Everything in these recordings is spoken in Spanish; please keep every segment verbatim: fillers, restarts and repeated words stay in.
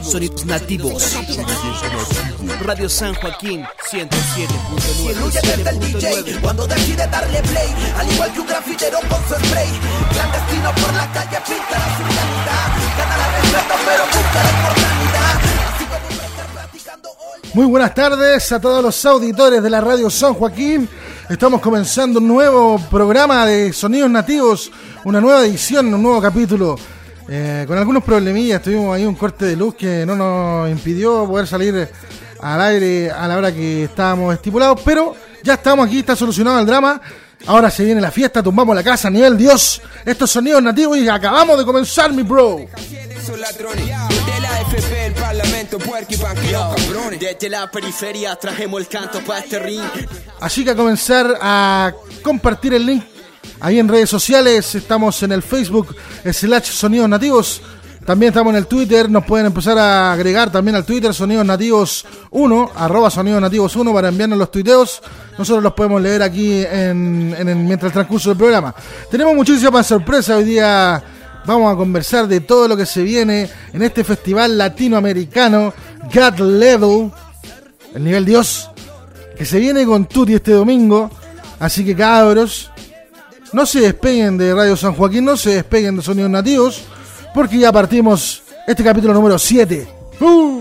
Sonidos nativos. Radio San Joaquín ciento siete punto nueve. Fluye desde el D J cuando decide darle play, al igual que un grafitero con su spray. Clandestino por la calle pinta la ciudadanía, gana la respeto pero busca la inmortalidad. Así como estar platicando hoy. Muy buenas tardes a todos los auditores de la Radio San Joaquín. Estamos comenzando un nuevo programa de Sonidos Nativos, una nueva edición, un nuevo capítulo. Eh, con algunos problemillas, tuvimos ahí un corte de luz que no nos impidió poder salir al aire a la hora que estábamos estipulados, pero ya estamos aquí, está solucionado el drama. Ahora se viene la fiesta, tumbamos la casa a nivel Dios. Estos Sonidos Nativos y acabamos de comenzar, mi bro. Desde la periferia trajemos el canto para este ring. Así que a comenzar a compartir el link ahí en redes sociales. Estamos en el Facebook slash Sonidos Nativos. También estamos en el Twitter. Nos pueden empezar a agregar también al Twitter Sonidos Nativos uno, arroba Sonidos Nativos uno, para enviarnos los tuiteos. Nosotros los podemos leer aquí en, en, en mientras el transcurso del programa. Tenemos muchísimas sorpresas hoy día. Vamos a conversar de todo lo que se viene en este festival latinoamericano God Level, el nivel Dios, que se viene con Tutti este domingo. Así que cabros, no se despeguen de Radio San Joaquín, no se despeguen de Sonidos Nativos, porque ya partimos este capítulo número siete. ¡Uh!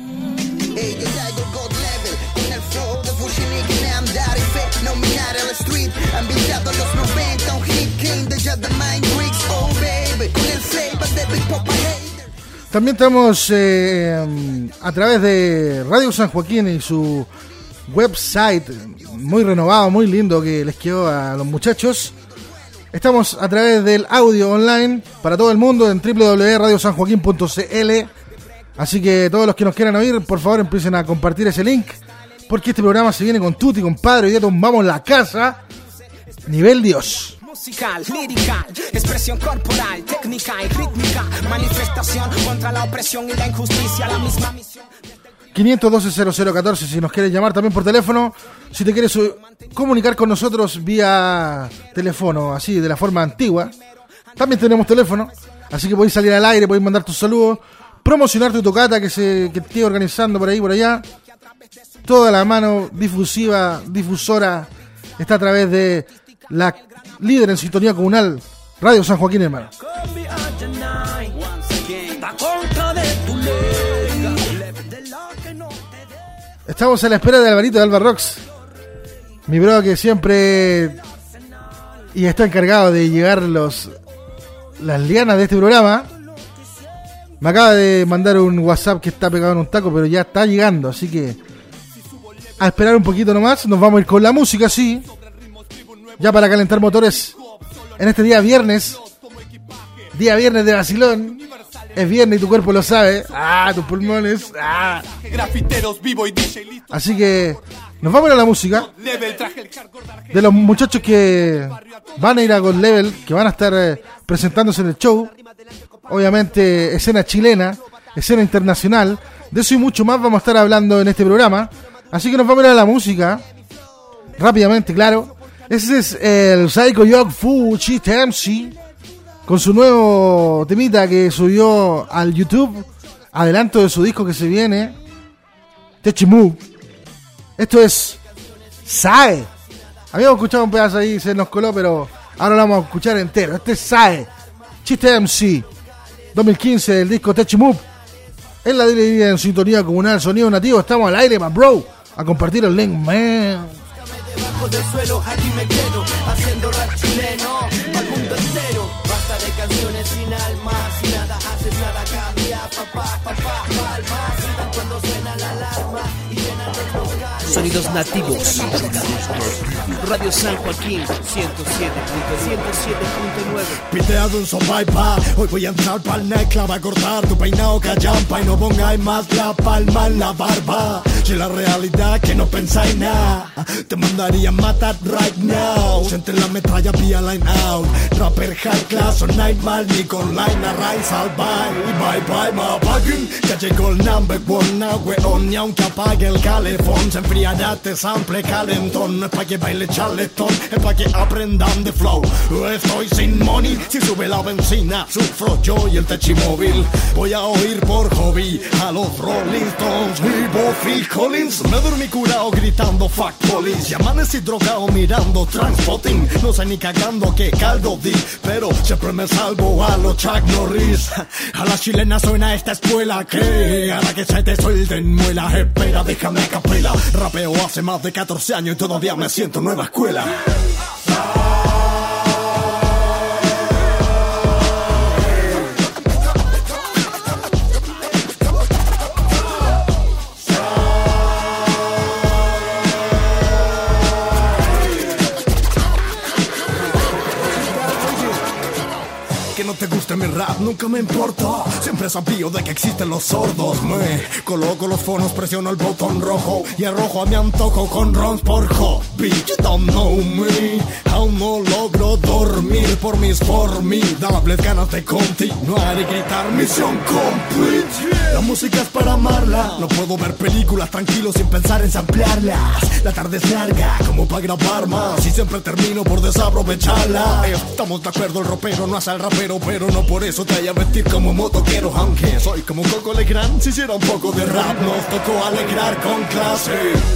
También estamos eh, a través de Radio San Joaquín y su website muy renovado, muy lindo que les quedó a los muchachos. Estamos a través del audio online para todo el mundo en doble u doble u doble u punto radio san joaquín punto c l. Así que todos los que nos quieran oír, por favor empiecen a compartir ese link, porque este programa se viene con Tutti, compadre. Hoy día tumbamos la casa nivel Dios. Musical, lírica, expresión corporal, técnica y rítmica, manifestación contra la opresión y la injusticia, la misma misión. quinientos doce cero cero catorce si nos quieres llamar también por teléfono, si te quieres uh, comunicar con nosotros vía teléfono, así de la forma antigua. También tenemos teléfono, así que podéis salir al aire, podéis mandar tus saludos, promocionar tu tocata que se que esté organizando por ahí por allá. Toda la mano difusiva, difusora está a través de la líder en sintonía comunal, Radio San Joaquín, hermano. Estamos a la espera de Alvarito de Alba Rocks, mi bro que siempre y está encargado de llevar los las lianas de este programa. Me acaba de mandar un WhatsApp que está pegado en un taco, pero ya está llegando, así que a esperar un poquito nomás. Nos vamos a ir con la música, sí, ya para calentar motores en este día viernes, día viernes de vacilón. Es viernes y tu cuerpo lo sabe. Ah, tus pulmones. Ah. Así que nos vamos a la música de los muchachos que van a ir a God Level, que van a estar eh, presentándose en el show. Obviamente escena chilena, escena internacional. De eso y mucho más vamos a estar hablando en este programa. Así que nos vamos a ir a la música rápidamente, claro. Ese es el Psycho Young Fu Chiste M C con su nuevo temita que subió al YouTube, adelanto de su disco que se viene, Techimu. Esto es Sae. Habíamos escuchado un pedazo ahí, se nos coló, pero ahora lo vamos a escuchar entero. Este es Sae, Chiste M C, dos mil quince, del disco Techimu. En la dividida en sintonía comunal, Sonido Nativo. Estamos al aire, man, bro. A compartir el link, man. Debajo del suelo, aquí me quedo, haciendo rap chileno al mundo entero. Basta de canciones sin alma, si nada haces, nada cambia. Papá, papá, palmas, cuando suena la alarma y llenan los locales. Sonidos Nativos. Radio San Joaquín ciento siete punto nueve. Piteado en son bypass. Hoy voy a entrar pa'l nightclub a cortar tu peinado callampa y no pongáis más la palma en la barba. Si la realidad que no pensáis nada, te mandaría matar right now. Siente la metralla vía line out. Rapper high class o night mal ni con line a rise al bye. Bye bye ma apaguen. Ya llegó el number one now weón. Y aunque apague el calefón se enfriará este sample calentón. No es pa' que baile charletón es pa' que aprendan de flow. Estoy sin money, si sube la benzina sufro yo y el techimóvil. Voy a oír por hobby a los Rolling Stones y Buffy Collins. Me dormí curado gritando fuck police y amanecí drogado mirando Transpotting. No sé ni cagando qué caldo di, pero siempre me salvo a los Chuck Norris. A la chilena suena esta escuela que hará que se te suelten muelas. Espera, déjame a capela. Rapeo hace más de catorce años y todavía me siento nueva escuela. Que no te guste mi rap, nunca me importó. Siempre he sabido de que existen los sordos. Me coloco los fonos, presiono el botón rojo y arrojo a mi antojo con rons por hobby. You don't know me. Aún no logro dormir por mis formidables ganas de continuar y gritar misión complete. La música es para amarla. No puedo ver películas tranquilo sin pensar en samplearlas. La tarde es larga como para grabar más y siempre termino por desaprovecharla. Estamos de acuerdo, el ropero no hace al rapero, pero no por eso te vaya a vestir como motoquero. Aunque soy como Coco Legrand, si hiciera un poco de rap nos tocó alegrar con clase.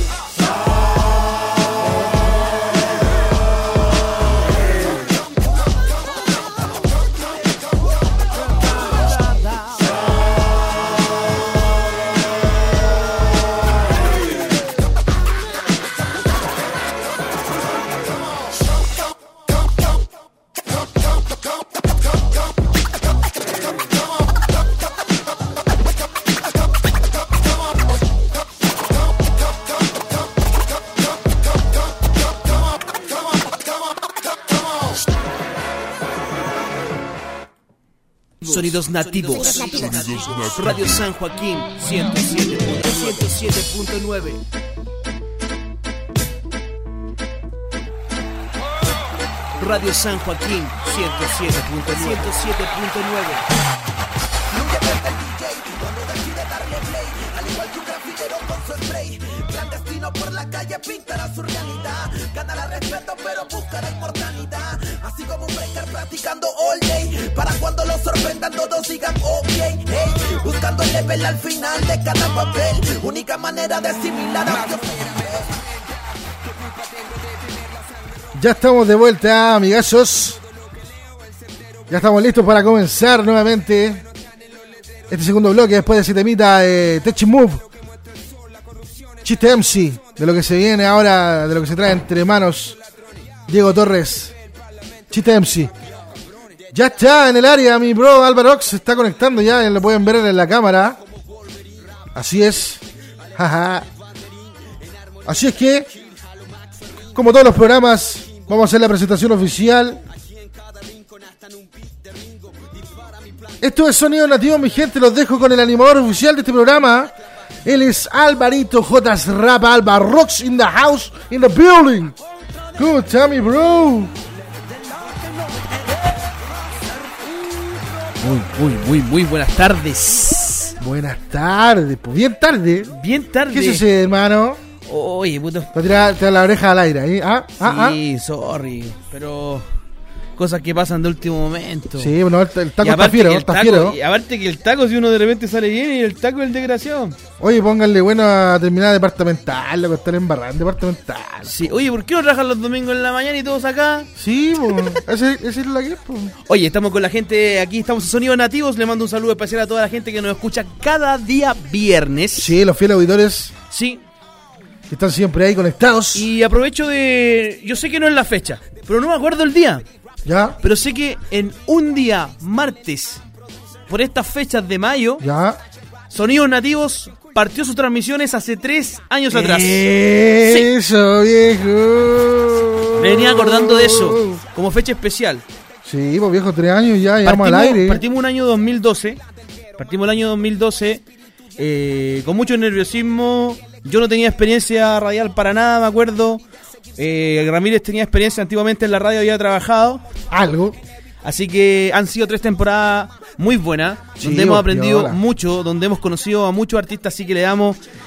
Sonidos nativos. Sonidos nativos. Radio San Joaquín ciento siete punto nueve. Radio San Joaquín ciento siete punto nueve. Clandestino por la calle pintará su realidad. Ganará respeto pero buscará inmortalidad. Así como un breaker practicando all day. Para cuando lo sorprendan todos digan ok, hey. Buscando el level al final de cada papel. Única manera de asimilar a Dios. Ya estamos de vuelta, amigazos. Ya estamos listos para comenzar nuevamente este segundo bloque después de ese temita eh, Touch Move. Chiste M C, de lo que se viene ahora, de lo que se trae entre manos Diego Torres. Chiste M C. Ya está en el área, mi bro Álvaro se está conectando ya, lo pueden ver en la cámara. Así es. Así es que, como todos los programas, vamos a hacer la presentación oficial. Esto es Sonido Nativo, mi gente, los dejo con el animador oficial de este programa. Él es Alvarito J. Rap, Alba Rocks in the house, in the building. Good time, bro. Muy, muy, muy, muy buenas tardes. Buenas tardes, pues bien tarde. Bien tarde. ¿Qué sucede, hermano? Oye, puto. Te tirar la oreja al aire ahí. ¿Ah? ¿Ah? Sí, ah. Sorry, pero cosas que pasan de último momento. Sí, bueno, el, el taco está fiero, está taco, fiero. Y aparte que el taco, si uno de repente sale bien, y el taco es el desgraciado. Oye, pónganle bueno a terminar departamental, lo que están embarrando departamental. Sí, oye, ¿por qué no trabajan los domingos en la mañana y todos acá? Sí, pues, ese, ese es la que es, pues. Oye, estamos con la gente, aquí estamos en Sonidos Nativos, le mando un saludo especial a toda la gente que nos escucha cada día viernes. Sí, los fieles auditores. Sí. Que están siempre ahí conectados. Y aprovecho de... Yo sé que no es la fecha, pero no me acuerdo el día. Ya. Pero sé que en un día, martes, por estas fechas de mayo, ya, Sonidos Nativos partió sus transmisiones hace tres años atrás. Eso, sí. Viejo. Me venía acordando de eso, como fecha especial. Sí, pues viejo, tres años ya, llegamos partimos, al aire. Partimos un año dos mil doce, partimos el año dos mil doce, eh, con mucho nerviosismo. Yo no tenía experiencia radial para nada, me acuerdo. Eh, Ramírez tenía experiencia antiguamente en la radio, había trabajado algo, así que han sido tres temporadas muy buenas, sí, donde hemos aprendido hola. mucho, donde hemos conocido a muchos artistas, así que le damos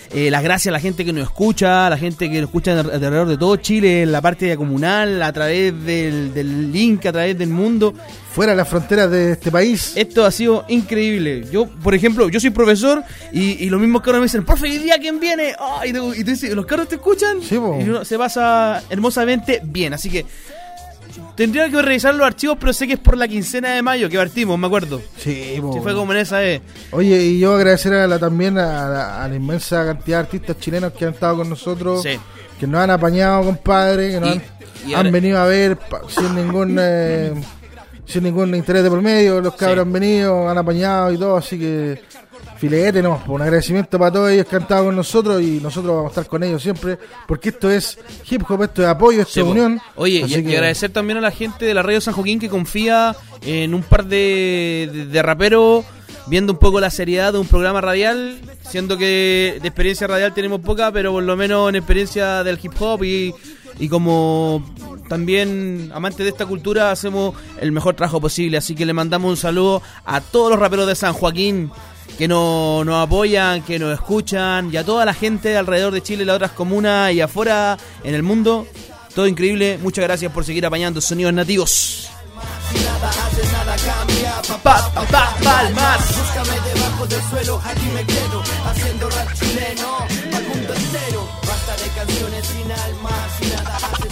eh, las gracias a la gente que nos escucha, a la gente que nos escucha alrededor de todo Chile, en la parte comunal, a través del, del link, a través del mundo. Fuera de las fronteras de este país. Esto ha sido increíble. Yo, por ejemplo, yo soy profesor y, y los mismos cabros me dicen, profe, ¿y día quién viene? Oh, y, tú, y tú dices, ¿los cabros te escuchan? Sí, po. Y uno se pasa hermosamente bien. Así que tendría que revisar los archivos, pero sé que es por la quincena de mayo que partimos, me acuerdo. Sí, po. Sí, fue como en esa vez. Oye, y yo agradecer a la, también a la, a la inmensa cantidad de artistas chilenos que han estado con nosotros, Sí. que nos han apañado, compadre, que nos Y- han, y ahora- han venido a ver pa- sin ningún eh, sin ningún interés de por medio. Los cabros Sí. han venido, han apañado y todo, así que filete, no, un agradecimiento para todos ellos que han estado con nosotros y nosotros vamos a estar con ellos siempre, porque esto es hip hop, esto es apoyo, esto Sí, es po. unión. Oye, Así y, que- y agradecer también a la gente de la Radio San Joaquín que confía en un par de, de, de raperos, viendo un poco la seriedad de un programa radial, siendo que de experiencia radial tenemos poca, pero por lo menos en experiencia del hip hop y, y como también amantes de esta cultura hacemos el mejor trabajo posible. Así que le mandamos un saludo a todos los raperos de San Joaquín que nos, nos apoyan, que nos escuchan, y a toda la gente alrededor de Chile, las otras comunas y afuera en el mundo. Todo increíble. Muchas gracias por seguir apañando sonidos nativos. Si nada haces, nada cambia, Pa, pa, pa, palmas. Búscame debajo del suelo, aquí me quedo, haciendo rap chileno, al mundo entero. Basta de canciones sin alma, si nada haces,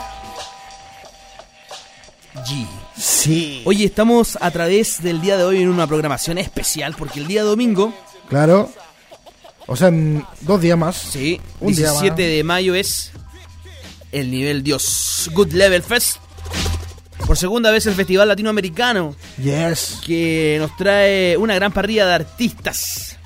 nada. G. Sí. Oye, estamos a través del día de hoy en una programación especial porque el día domingo, Claro. O sea, en dos días más. sí, Un día diecisiete más. de mayo es el nivel Dios Good Level Fest. Por segunda vez el Festival Latinoamericano, Yes. que nos trae una gran parrilla de artistas.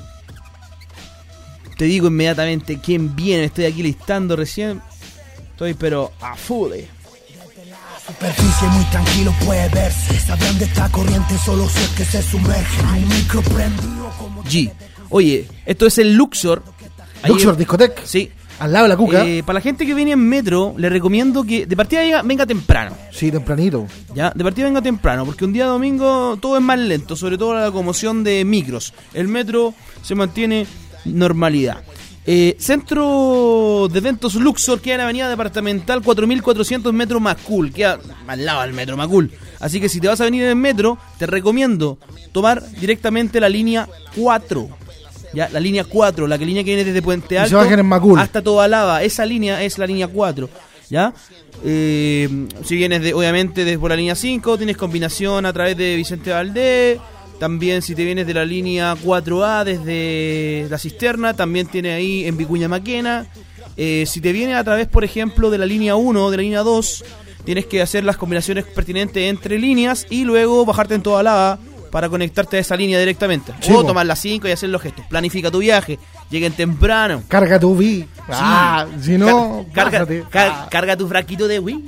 Te digo inmediatamente quién viene, estoy aquí listando recién. Estoy pero a full. Superficie muy tranquilo puede verse. Sabrán de esta corriente solo si es que se sumerge. Un micro prendido como G. Oye, esto es el Luxor. Ahí Luxor en- Discotec. Sí. Al lado de la cuca. Eh, para la gente que viene en metro, le recomiendo que de partida venga, venga temprano. Sí, tempranito. Ya, de partida venga temprano, porque un día domingo todo es más lento, sobre todo la locomoción de micros. El metro se mantiene normalidad. Eh, Centro de Eventos Luxor queda en la avenida departamental cuatro mil cuatrocientos Metro Macul, queda al lado del Metro Macul. Así que si te vas a venir en el metro, te recomiendo tomar directamente la línea cuatro. Ya, la línea cuatro, la que línea que viene desde Puente Y Alto se bajan en Macul. hasta Tobalaba. Esa línea es la línea cuatro. ¿Ya? Eh, si vienes de, obviamente desde por la línea cinco, tienes combinación a través de Vicente Valdés. También si te vienes de la línea cuatro A desde la Cisterna, también tienes ahí en Vicuña Maquena. Eh, si te vienes a través, por ejemplo, de la línea uno, de la línea dos, tienes que hacer las combinaciones pertinentes entre líneas y luego bajarte en Tobalaba para conectarte a esa línea directamente. Sí, o po. tomar la cinco y hacer los gestos. Planifica tu viaje, lleguen temprano. Carga tu Wii. Ah, si no, Car- carga, bájate. car- Ah. carga tu frasquito de Wii.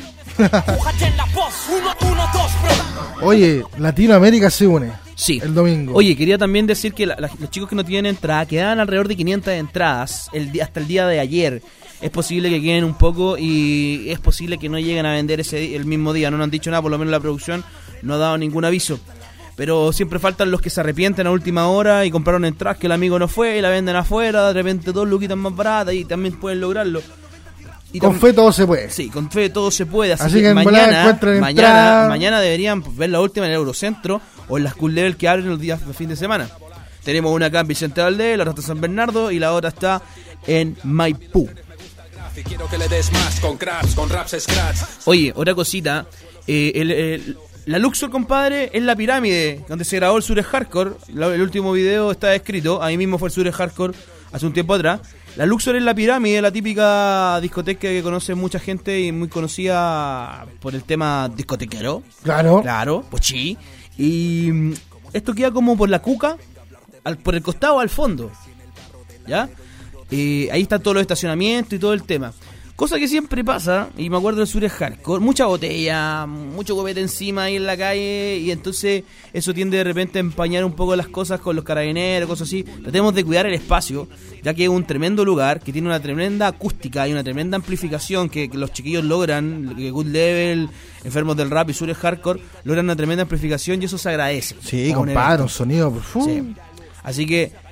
Oye, Latinoamérica se une. Sí. El domingo. Oye, quería también decir que la- la- los chicos que no tienen entrada quedan alrededor de quinientas entradas el día, hasta el día de ayer. Es posible que queden un poco y es posible que no lleguen a vender ese di- el mismo día. No nos han dicho nada, por lo menos la producción no ha dado ningún aviso. Pero siempre faltan los que se arrepienten a última hora y compraron entradas que el amigo no fue y la venden afuera. De repente dos luquitas más baratas y también pueden lograrlo. Y Con tam- fe todo se puede. Sí, con fe todo se puede. Así, Así que, que en volada mañana, encuentren mañana, entrada. mañana deberían ver la última en el Eurocentro o en las Cool Level que abren los días de fin de semana. Tenemos una acá en Vicente Valdés, la otra está en San Bernardo y la otra está en Maipú. Y quiero que le des más con craps, con raps scratch. Oye, otra cosita. eh, el- el- la Luxor, compadre, es la pirámide donde se grabó el Sure Hardcore. La- el último video está escrito. Ahí mismo fue el Sure Hardcore hace un tiempo atrás. La Luxor es la pirámide, la típica discoteca que conoce mucha gente y muy conocida por el tema discotequero. Claro. Claro, pues sí. Y mm, esto queda como por la cuca, al, por el costado al fondo. ¿Ya? Eh, ahí están todos los estacionamientos y todo el tema. Cosa que siempre pasa, y me acuerdo del Sure Hardcore, mucha botella, mucho copete encima ahí en la calle, y entonces eso tiende de repente a empañar un poco las cosas con los carabineros, cosas así. Tratemos de cuidar el espacio, ya que es un tremendo lugar, que tiene una tremenda acústica y una tremenda amplificación que, que los chiquillos logran, que Good Level, Enfermos del Rap y Sure Hardcore logran una tremenda amplificación y eso se agradece. Sí, Como un compadre, evento. un sonido. Uf. Sí. Así que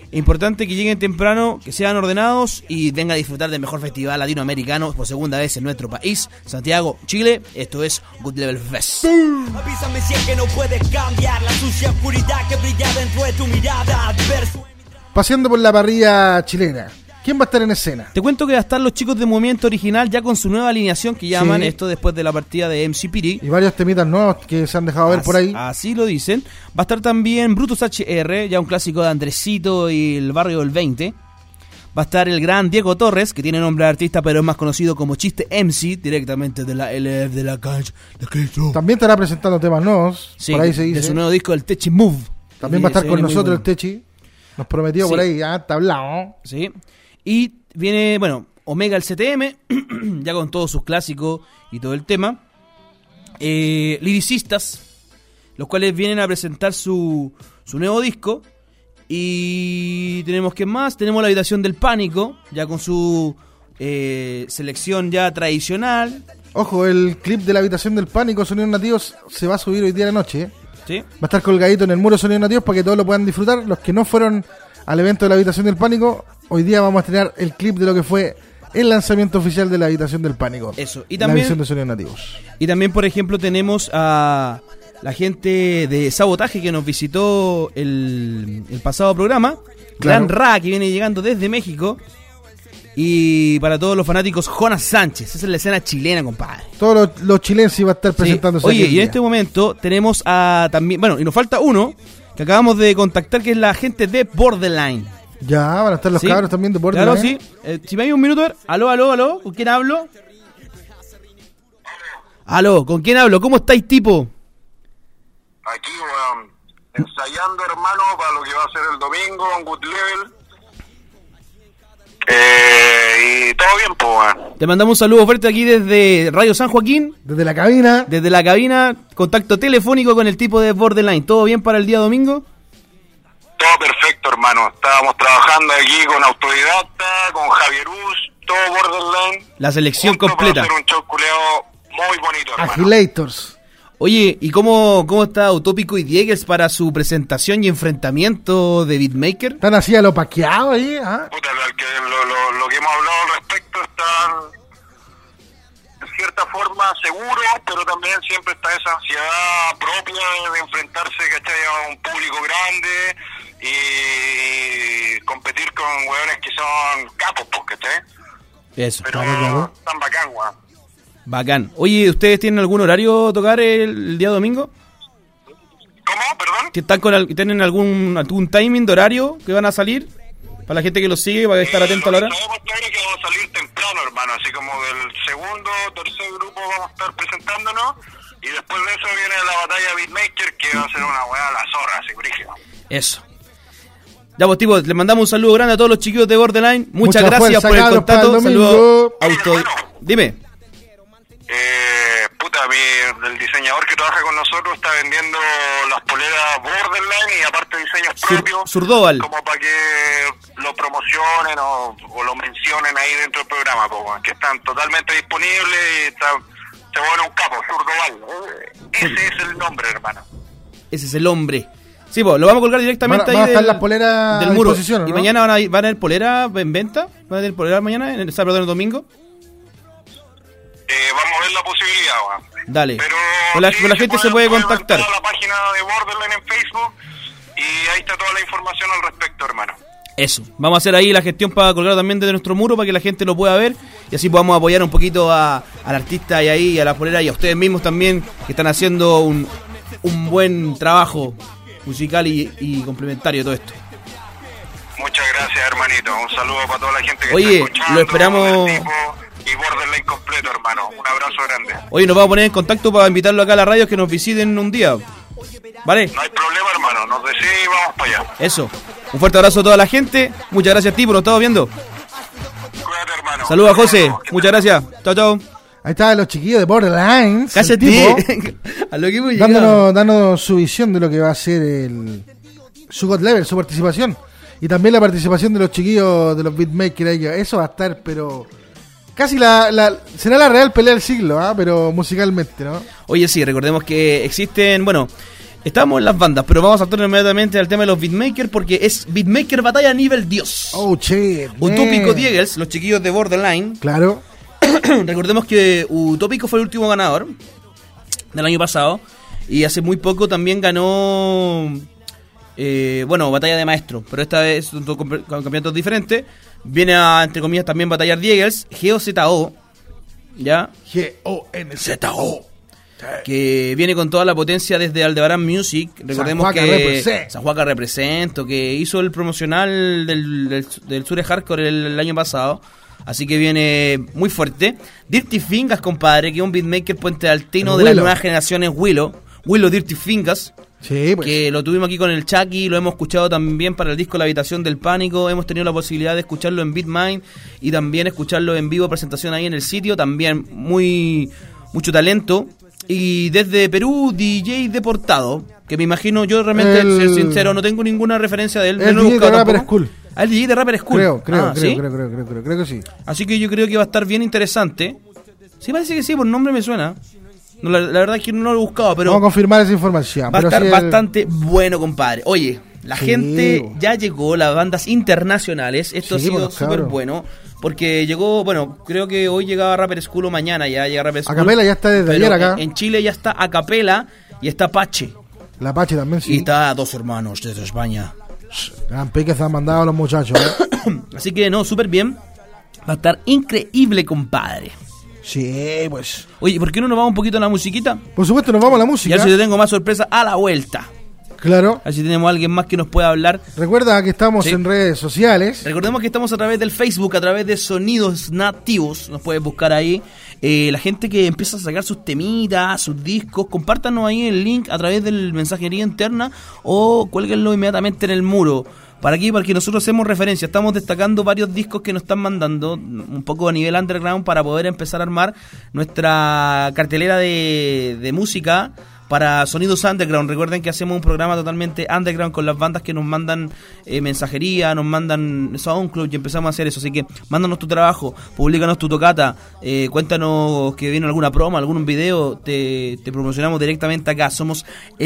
Importante que lleguen temprano, que sean ordenados y vengan a disfrutar del mejor festival latinoamericano por segunda vez en nuestro país, Santiago, Chile. Esto es Good Level Fest. Avísame si es que no puedes cambiar la sucia oscuridad que brilla dentro de tu mirada. Adverso. Paseando por la parrilla chilena, ¿quién va a estar en escena? Te cuento que va a estar los chicos de Movimiento Original ya con su nueva alineación que llaman, Sí. esto después de la partida de M C Piri. Y varios temitas nuevos que se han dejado ver As- por ahí. Así lo dicen. Va a estar también Brutus H R, ya un clásico de Andresito y el Barrio del veinte. Va a estar el gran Diego Torres, que tiene nombre de artista, pero es más conocido como Chiste M C, directamente de la L F de la calle. De Cristo. También estará presentando temas nuevos, Sí, por ahí se dice. de su nuevo disco, el Techi Move. También va a estar Se con viene muy nosotros bueno. el Techi. Nos prometió Sí. por ahí, ya está hablado. Sí. Y viene, bueno, Omega el C T M, ya con todos sus clásicos y todo el tema. Eh, Liricistas, los cuales vienen a presentar su, su nuevo disco. Y tenemos que más, tenemos La Habitación del Pánico, ya con su eh, selección ya tradicional. Ojo, el clip de la Habitación del Pánico, Sonidos Nativos, se va a subir hoy día de la noche. ¿eh? ¿Sí? Va a estar colgadito en el muro Sonidos Nativos para que todos lo puedan disfrutar. Los que no fueron al evento de la Habitación del Pánico, hoy día vamos a estrenar el clip de lo que fue el lanzamiento oficial de la Habitación del Pánico. Eso. Y la también, versión de Sonidos Nativos. y también, por ejemplo, tenemos a la gente de Sabotaje que nos visitó el, el pasado programa. Claro. Gran Ra, que viene llegando desde México. Y para todos los fanáticos, Jonas Sánchez. Esa es la escena chilena, compadre. Todos los, los chilenos iban a estar Sí. presentándose. Oye, aquel y en día. este momento tenemos a también... Bueno, y nos falta uno que acabamos de contactar, que es la gente de Borderline. Ya, van a estar los ¿Sí? cabros también de Claro, Borderline. sí. Eh, si me hay un minuto, a ver. Aló, aló, aló. ¿Con quién hablo? Aló, ¿con quién hablo? ¿Cómo estáis, tipo? Aquí, weón, ensayando, hermano, para lo que va a ser el domingo en Good Level. Eh, y todo bien, pues, weón. Te mandamos un saludo fuerte aquí desde Radio San Joaquín, Desde la cabina. desde la cabina, contacto telefónico con el tipo de Borderline. ¿Todo bien para el día domingo? Todo perfecto, hermano. Estábamos trabajando aquí con Autodidacta, con Javier Us, todo Borderline. La selección juntos completa. Para hacer un show culeado muy bonito, hermano. Agilators. Oye, ¿y cómo, cómo está Utópico y Diegues para su presentación y enfrentamiento de Beatmaker? Están así a lo paqueado ahí. ¿ah? Puta, lo, que, lo, lo, lo que hemos hablado al respecto están en cierta forma seguros, pero también siempre está esa ansiedad propia de, de enfrentarse, ¿cachai?, a un público grande y competir con hueones que son capos, pues, ¿cachai? Eso, Pero Claro, claro. tan bacán, weón. bacán. Oye, ¿ustedes tienen algún horario tocar el, el día domingo? ¿Cómo? ¿Perdón? ¿Que están con al- ¿Tienen algún, algún timing de horario que van a salir? Para la gente que los sigue, para estar Eh, atento a la hora. lo que sabemos claro es que vamos a salir temprano, hermano, así como del segundo, tercer grupo vamos a estar presentándonos y después de eso viene la batalla Beatmaker, que va a ser una weá a la zorra, así, brígido. Eso. Ya, pues, tipo, les mandamos un saludo grande a todos los chiquillos de Borderline. Muchas Mucha gracias fuerza, por el cabros, para contacto. el Saludos. domingo. Auto... Dime. Eh, puta, mi, el diseñador que trabaja con nosotros está vendiendo las poleras Borderline y aparte diseños Sur- propios. Surdoval. Como para que lo promocionen o, o lo mencionen ahí dentro del programa, po, weón, que están totalmente disponibles y está, se pone un capo, Surdoval. Eh, Ese es el nombre, hermano. Ese es el hombre. Sí, pues, lo vamos a colgar directamente Van a- ahí van a estar del, las poleras del a muro. disposición, ¿o Y no? mañana van a, van a haber polera en venta. Van a tener polera mañana, en el sábado, en el domingo. Eh, vamos a ver la posibilidad, weón. Dale. Pero Con la, sí, con la gente se puede contactar. entrar a la página de Borderline en Facebook y ahí está toda la información al respecto, hermano. Eso. Vamos a hacer ahí la gestión para colgar también desde nuestro muro para que la gente lo pueda ver y así podamos apoyar un poquito a, al artista y ahí a la polera y a ustedes mismos también que están haciendo un, un buen trabajo musical y, y complementario de todo esto. Muchas gracias, hermanito. Un saludo para toda la gente que Oye, está escuchando. lo esperamos- del tipo y Borderline completo, hermano. Un abrazo grande. Hoy nos vamos a poner en contacto para invitarlo acá a la radio que nos visiten un día. ¿Vale? No hay problema, hermano. Nos decís y vamos para allá. Eso. Un fuerte abrazo a toda la gente. Muchas gracias a ti por nos estamos viendo. Cuídate, hermano. Saludos a José. Saludos. Muchas gracias. Chao, chao. Ahí están los chiquillos de Borderline. Cállate. A lo que hemos llegado. Dándonos, dándonos su visión de lo que va a ser el su God Level, su participación. Y también la participación de los chiquillos de los beatmakers. Ellos. Eso va a estar, pero casi la, la será la real pelea del siglo, ¿ah? Pero musicalmente, ¿no? Oye, sí, recordemos que existen, bueno, Estamos en las bandas, pero vamos a saltar inmediatamente al tema de los beatmakers porque es beatmaker batalla nivel Dios. Oh, shit. Utópico Diegels, los chiquillos de Borderline. Claro. Recordemos que Utópico fue el último ganador del año pasado y hace muy poco también ganó, eh, bueno, batalla de maestro, pero esta vez son dos campeonatos diferentes. Viene a, entre comillas, también batallar Diegels, G O Z O, ¿ya? G O N Z O. Que viene con toda la potencia desde Aldebarán Music. Recordemos San Juaca que represent. San Juaca represento, que hizo el promocional del, del, del Sure Hardcore el, el año pasado. Así que viene muy fuerte. Dirty Fingers, compadre, que es un beatmaker puente altino de las nuevas generaciones. Willow, Willow Dirty Fingers. Sí, pues. Que lo tuvimos aquí con el Chucky, lo hemos escuchado también para el disco La Habitación del Pánico. Hemos tenido la posibilidad de escucharlo en Beatmind y también escucharlo en vivo, presentación ahí en el sitio. También muy mucho talento. Y desde Perú, D J deportado, que me imagino, yo realmente, el, ser sincero, no tengo ninguna referencia de él. El no D J de Rapper School. Ah, el D J de Rapper School. Creo, creo, ah, creo, ¿sí? creo, creo, creo, creo, creo que sí. Así que yo creo que va a estar bien interesante. Sí, parece que sí, por nombre me suena. No, la, la verdad es que no lo he buscado, pero... Vamos a confirmar esa información. Va a pero estar sí bastante el... bueno, compadre. Oye, la sí. gente ya llegó, las bandas internacionales. Esto sí, ha sido súper bueno. Porque llegó, bueno, creo que hoy llegaba Rapper School o mañana ya llega Rapper School. Acapela ya está desde ayer acá. En, en Chile ya está Acapela y está Apache. La Apache también, sí. Y está Dos Hermanos desde España. Gran pique se han mandado a los muchachos, ¿eh? Así que no, súper bien. Va a estar increíble, compadre. Sí, pues. Oye, ¿por qué no nos vamos un poquito a la musiquita? Por supuesto, nos vamos a la música. Y ahora sí yo tengo más sorpresa a la vuelta. Claro. Así tenemos a alguien más que nos pueda hablar. Recuerda que estamos sí. en redes sociales. Recordemos que estamos a través del Facebook, a través de Sonidos Nativos. Nos puedes buscar ahí. Eh, la gente que empieza a sacar sus temitas, sus discos, compártanos ahí el link a través del mensajería interna o cuélguenlo inmediatamente en el muro. Para aquí, para que nosotros hacemos referencia. Estamos destacando varios discos que nos están mandando, un poco a nivel underground, para poder empezar a armar nuestra cartelera de, de música para Sonidos Underground. Recuerden que hacemos un programa totalmente underground con las bandas que nos mandan eh, mensajería, nos mandan SoundCloud y empezamos a hacer eso. Así que mándanos tu trabajo, publícanos tu tocata, eh, cuéntanos que viene alguna promo, algún video, te, te promocionamos directamente acá. Somos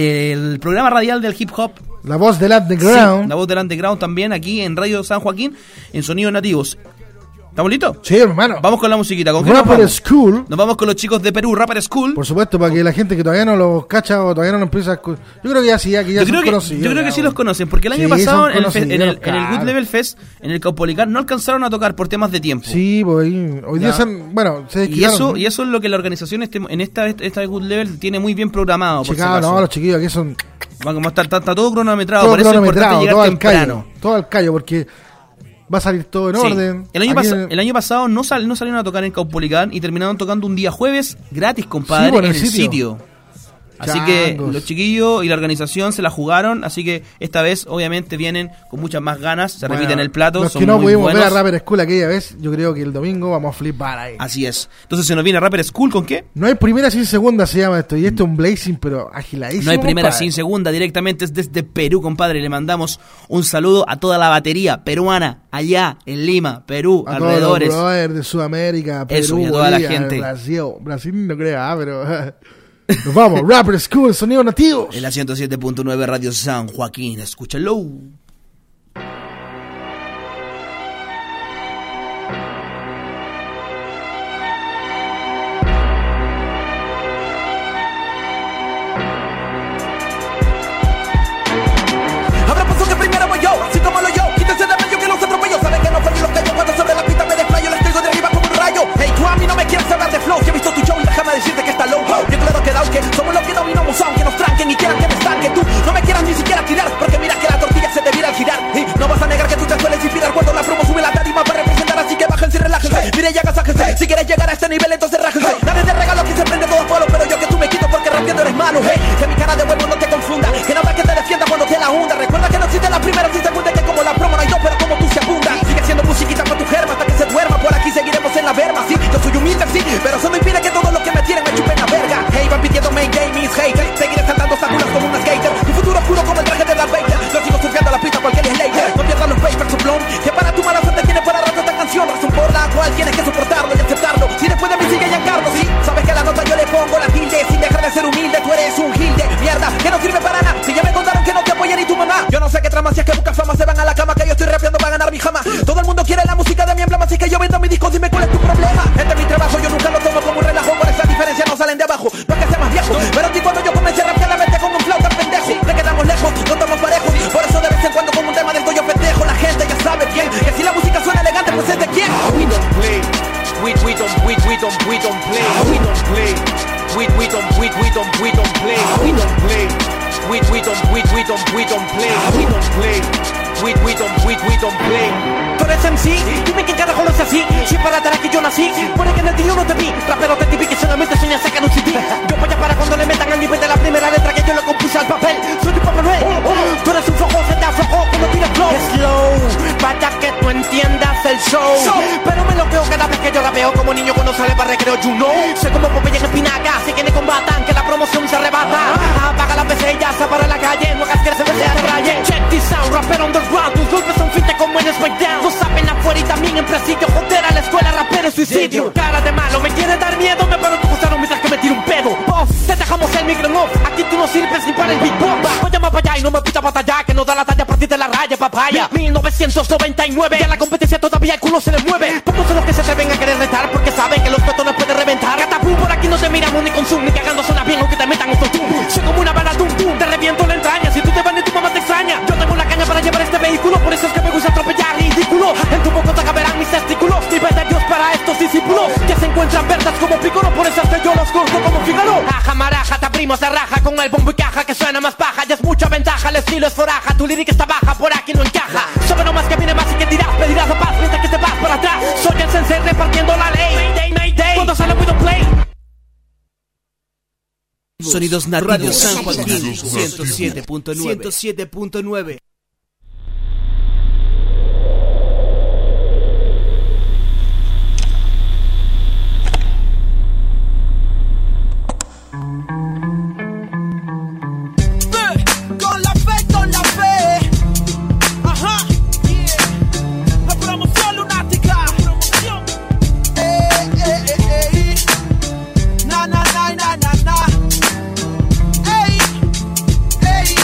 el programa radial del hip hop. La voz del underground. Sí, la voz del underground también aquí en Radio San Joaquín, en Sonidos Nativos. ¿Estamos listos? Sí, hermano. Vamos con la musiquita. ¿Con Rapper nos School. Nos vamos con los chicos de Perú, Rapper School. Por supuesto, para que la gente que todavía no los cacha o todavía no los empieza a... Yo creo que ya sí, ya, que ya yo son creo que, conocidos. Yo creo que ya, sí los conocen, porque el año sí, pasado en el, fe, en, el, claro. en el Good Level Fest, en el Caupolicán, no alcanzaron a tocar por temas de tiempo. Sí, pues hoy, hoy día son, bueno, se y eso, y eso es lo que la organización este, en esta, esta Good Level tiene muy bien programado. Por Chicago, si no, los chiquillos aquí son... Vamos a estar, está, está todo cronometrado, todo por eso es cronometrado, importante llegar todo temprano. Callo, todo al callo, porque... va a salir todo en sí. orden. El año, Aquí... pas- el año pasado no, sal- no salieron a tocar en Caupolicán y terminaron tocando un día jueves gratis, compadre, sí, bueno, en el el sitio. sitio. Así Changos. que los chiquillos y la organización se la jugaron, así que esta vez obviamente vienen con muchas más ganas, se bueno, repiten el plato, los son que no muy pudimos buenos. ver a Rapper School aquella vez, yo creo que el domingo vamos a flipar ahí. Así es. Entonces se nos viene Rapper School, ¿con qué? No hay primera sin segunda, se llama esto, y esto es un blazing, pero agiladísimo. No hay primera compadre. sin segunda, directamente es desde Perú, compadre. Le mandamos un saludo a toda la batería peruana, allá en Lima, Perú, A alrededores. todos los brothers de Sudamérica, Perú, Eso, y a toda la Bolivia, gente. Brasil, Brasil no creo, ah, pero... Nos vamos, Rapper School, sonidos nativos. En la ciento siete punto nueve Radio San Joaquín, escúchalo. Habrá paso que primero voy yo, así como lo yo. Quítense de medio que los atropello. Saben que no fue ni los callos cuando sobre la pista me desplayo. Les traigo de arriba como un rayo. Hey, tú a mí no me quieres hablar de flow. Ya he visto tu show y déjame decirte que está low. Bien claro que da que somos los que dominamos, aunque nos tranquen y quieran que me estanquen. Tú no me quieras ni siquiera tirar, porque mira que la tortilla se te vira al girar. Y no vas a negar que tú te sueles inspirar cuando la promo sube la tarima para representar. Así que bájense y relájense. Mire y agasájense. Si quieres llegar a este nivel, entonces rájense. Nadie te regalo que se prende todo a palo, pero yo que tú me quito porque rapiendo eres malo. Hey, que mi cara de huevo no te confunda. Que no habrá que te defienda cuando te la hunda. Recuerda que no existe la primera ni segunda, que como la promo no hay dos, pero como tú se abunda. Sigue siendo musiquita para tu germa hasta que se duerma. Por aquí seguiremos en la verma, sí. Yo soy humilde, sí, pero eso no impide que todos los que me tienen me chupen we we don't we we don't we don't play. We don't play. We we don't we we don't we don't play. We don't play. We we don't we we don't play. Tú eres M C, dime quién carajo lo hace así. Si para atrás que yo nací, puede que en el tío no te vi. Rapero te tipi que solamente sueña sacar un C D. Yo voy a para cuando le metan al nivel de la primera letra que yo le compuse al papel. Soy tu Papá Noel. Tú eres un flojo, se te aflojó cuando tiras flow. Slow, para que tú entiendas el show. Pero me lo creo cada vez que yo la veo como niño cuando sale para recreo, you know. Soy como Popeye en espinaca, sé quienes combatan, que la promoción se arrebata. Apaga la P C y ya se para la calle, no hagas que se vea de raye. Check this out, rapero underground, tus golpes son finte como en Smackdown. No saben afuera y también en presidio, joder a la escuela, rapero es suicidio. Cara de malo, me quiere dar miedo, me paro tu gusano mientras que me tiro un pedo. Boss, te dejamos el micro off, aquí tú no sirves ni para el beatbox. Voy a más para allá y no me pita batalla, que no da la talla a partir de la raya, papaya. mil novecientos noventa y nueve, ya la competencia todavía el culo se le mueve. Pocos son los que se atreven a querer retar, porque saben que los cotones pueden reventar. Catapum, por aquí no te miramos ni con zoom, ni cagando suena bien aunque te metan otro tum. Soy como una bala tum tum, te reviento la entraña, si tú te vas ni tu mamá te extraña. Yo tengo la caña para llevar este vehículo, por eso es que me gusta atropellar, ridículo. En tu boca te caberán mis testículos, nivel de Dios para estos discípulos que se encuentran verdes como Piccolo, por eso es que yo los corto como Fígaro. Aja maraja, te primo se raja con el bombo y caja que suena más paja, ya es mucha ventaja, el estilo es foraja, tu lírica está baja, por aquí no encaja. Sobre nomás que viene más y que dirás, pedirás la paz mientras que te vas para atrás. Soy el sensei repartiendo la ley, Mayday, Mayday, cuando sale we don't play. Sonidos nativos San Joaquín ciento siete punto nueve. ciento siete punto nueve. Con la fe, con la fe. Ajá. Yeah. La promoción lunática. Promoción. Eh, eh, eh, eh. Na, na, na, na, na, na. Ey, ey.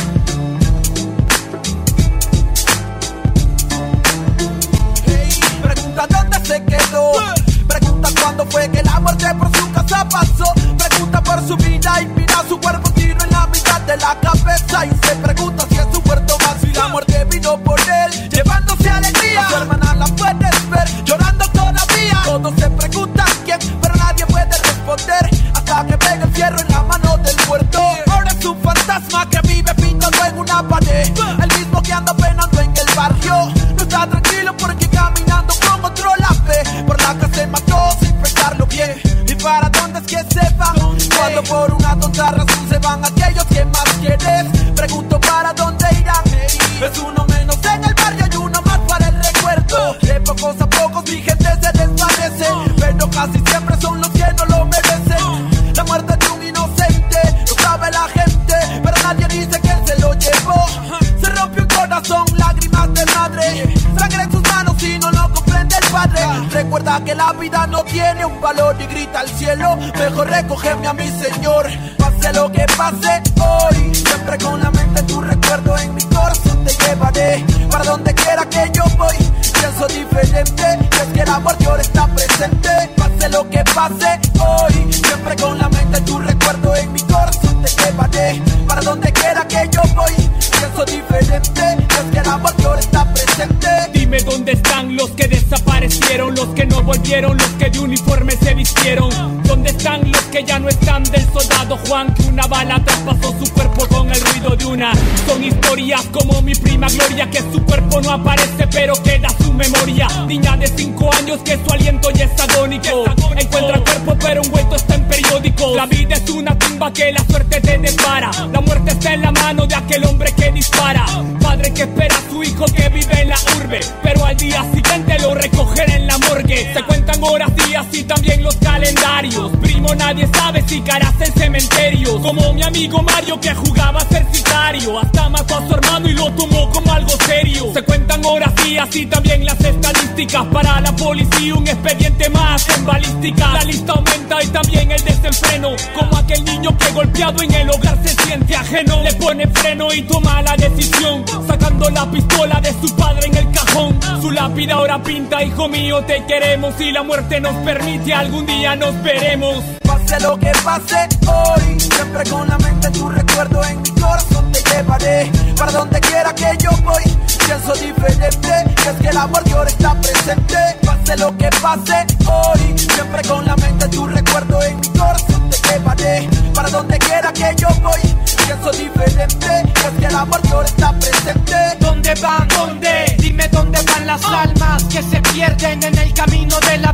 Ey. Pregunta dónde se quedó. Pregunta cuándo fue que la muerte por su casa pasó. Pregunta por su vida y mira su cuerpo tiro en la mitad de la cabeza. Y se pregunta si es su muerto más si la muerte vino por él, llevándose alegría. A su hermana la puedes ver llorando todavía. Todos se preguntan quién, pero nadie puede responder hasta que pega el fierro en la mano del muerto. Ahora es un fantasma que vive pintando en una pared, el mismo que anda penando en el barrio. No está tranquilo porque caminando con otro la ve. Por la que se mató sin pensarlo bien. ¿Y para dónde es que se va? Cuando por una tonta razón se van aquellos que más quieres. Pregunto para dónde irán. Es uno menos en el barrio y uno más para el recuerdo. De pocos a pocos mi gente se desvanece, pero casi siempre son los que no lo merecen. La muerte de un inocente lo sabe la gente, pero nadie dice que se lo llevó. Se rompió un corazón, lágrimas de madre, sangre en sus manos y no lo comprende el padre. Recuerda que la vida no tiene un valor y grita al cielo, mejor recógeme a mi Señor. Pase lo que pase hoy, siempre con la mente tu recuerdo en mi corazón te llevaré. Para donde quiera que yo voy, pienso diferente, y es que la muerte ahora está presente. Pase lo que pase hoy, siempre con la mente tu recuerdo en mi corazón te llevaré. Para donde quiera que yo voy, pienso diferente, y es que la muerte ahora está presente. Dime dónde están los que desaparecieron, los que no volvieron, los que de uniforme se vistieron. ¿Dónde están los que ya no están del soldado Juan, que una bala traspasó su cuerpo con el ruido de una? Son historias como mi prima Gloria, que su cuerpo no aparece pero queda su memoria. Niña de cinco años que su aliento ya es agónico, encuentra el cuerpo pero envuelto está en periódico. La vida es una tumba que la suerte te depara, la muerte está en la mano de aquel hombre que dispara. Padre que espera a su hijo que vive en la urbe, pero al día siguiente lo recogerá en la morgue. Se cuentan horas, días y también los calendarios. Primo, nadie sabe si caerás en cementerios, como mi amigo Mario que jugaba a ser sicario, hasta mató a su hermano y lo tomó como algo serio. Se cuentan horas, días y también las estadísticas. Para la policía un expediente más en balística. La lista aumenta y también el desenfreno, como aquel niño que golpeado en el hogar se siente ajeno. Le pone freno y toma la decisión, sacando la pistola de su padre en el cajón. Su lápida ahora pinta: hijo mío, te queremos, y la muerte nos permite, algún día nos veremos. Pase lo que pase hoy, siempre con la mente tu recuerdo en mi corazón te llevaré. Para donde quiera que yo voy, pienso diferente, y es que la muerte ahora está presente. Pase lo que pase hoy, siempre con la mente tu recuerdo en mi corazón te llevaré.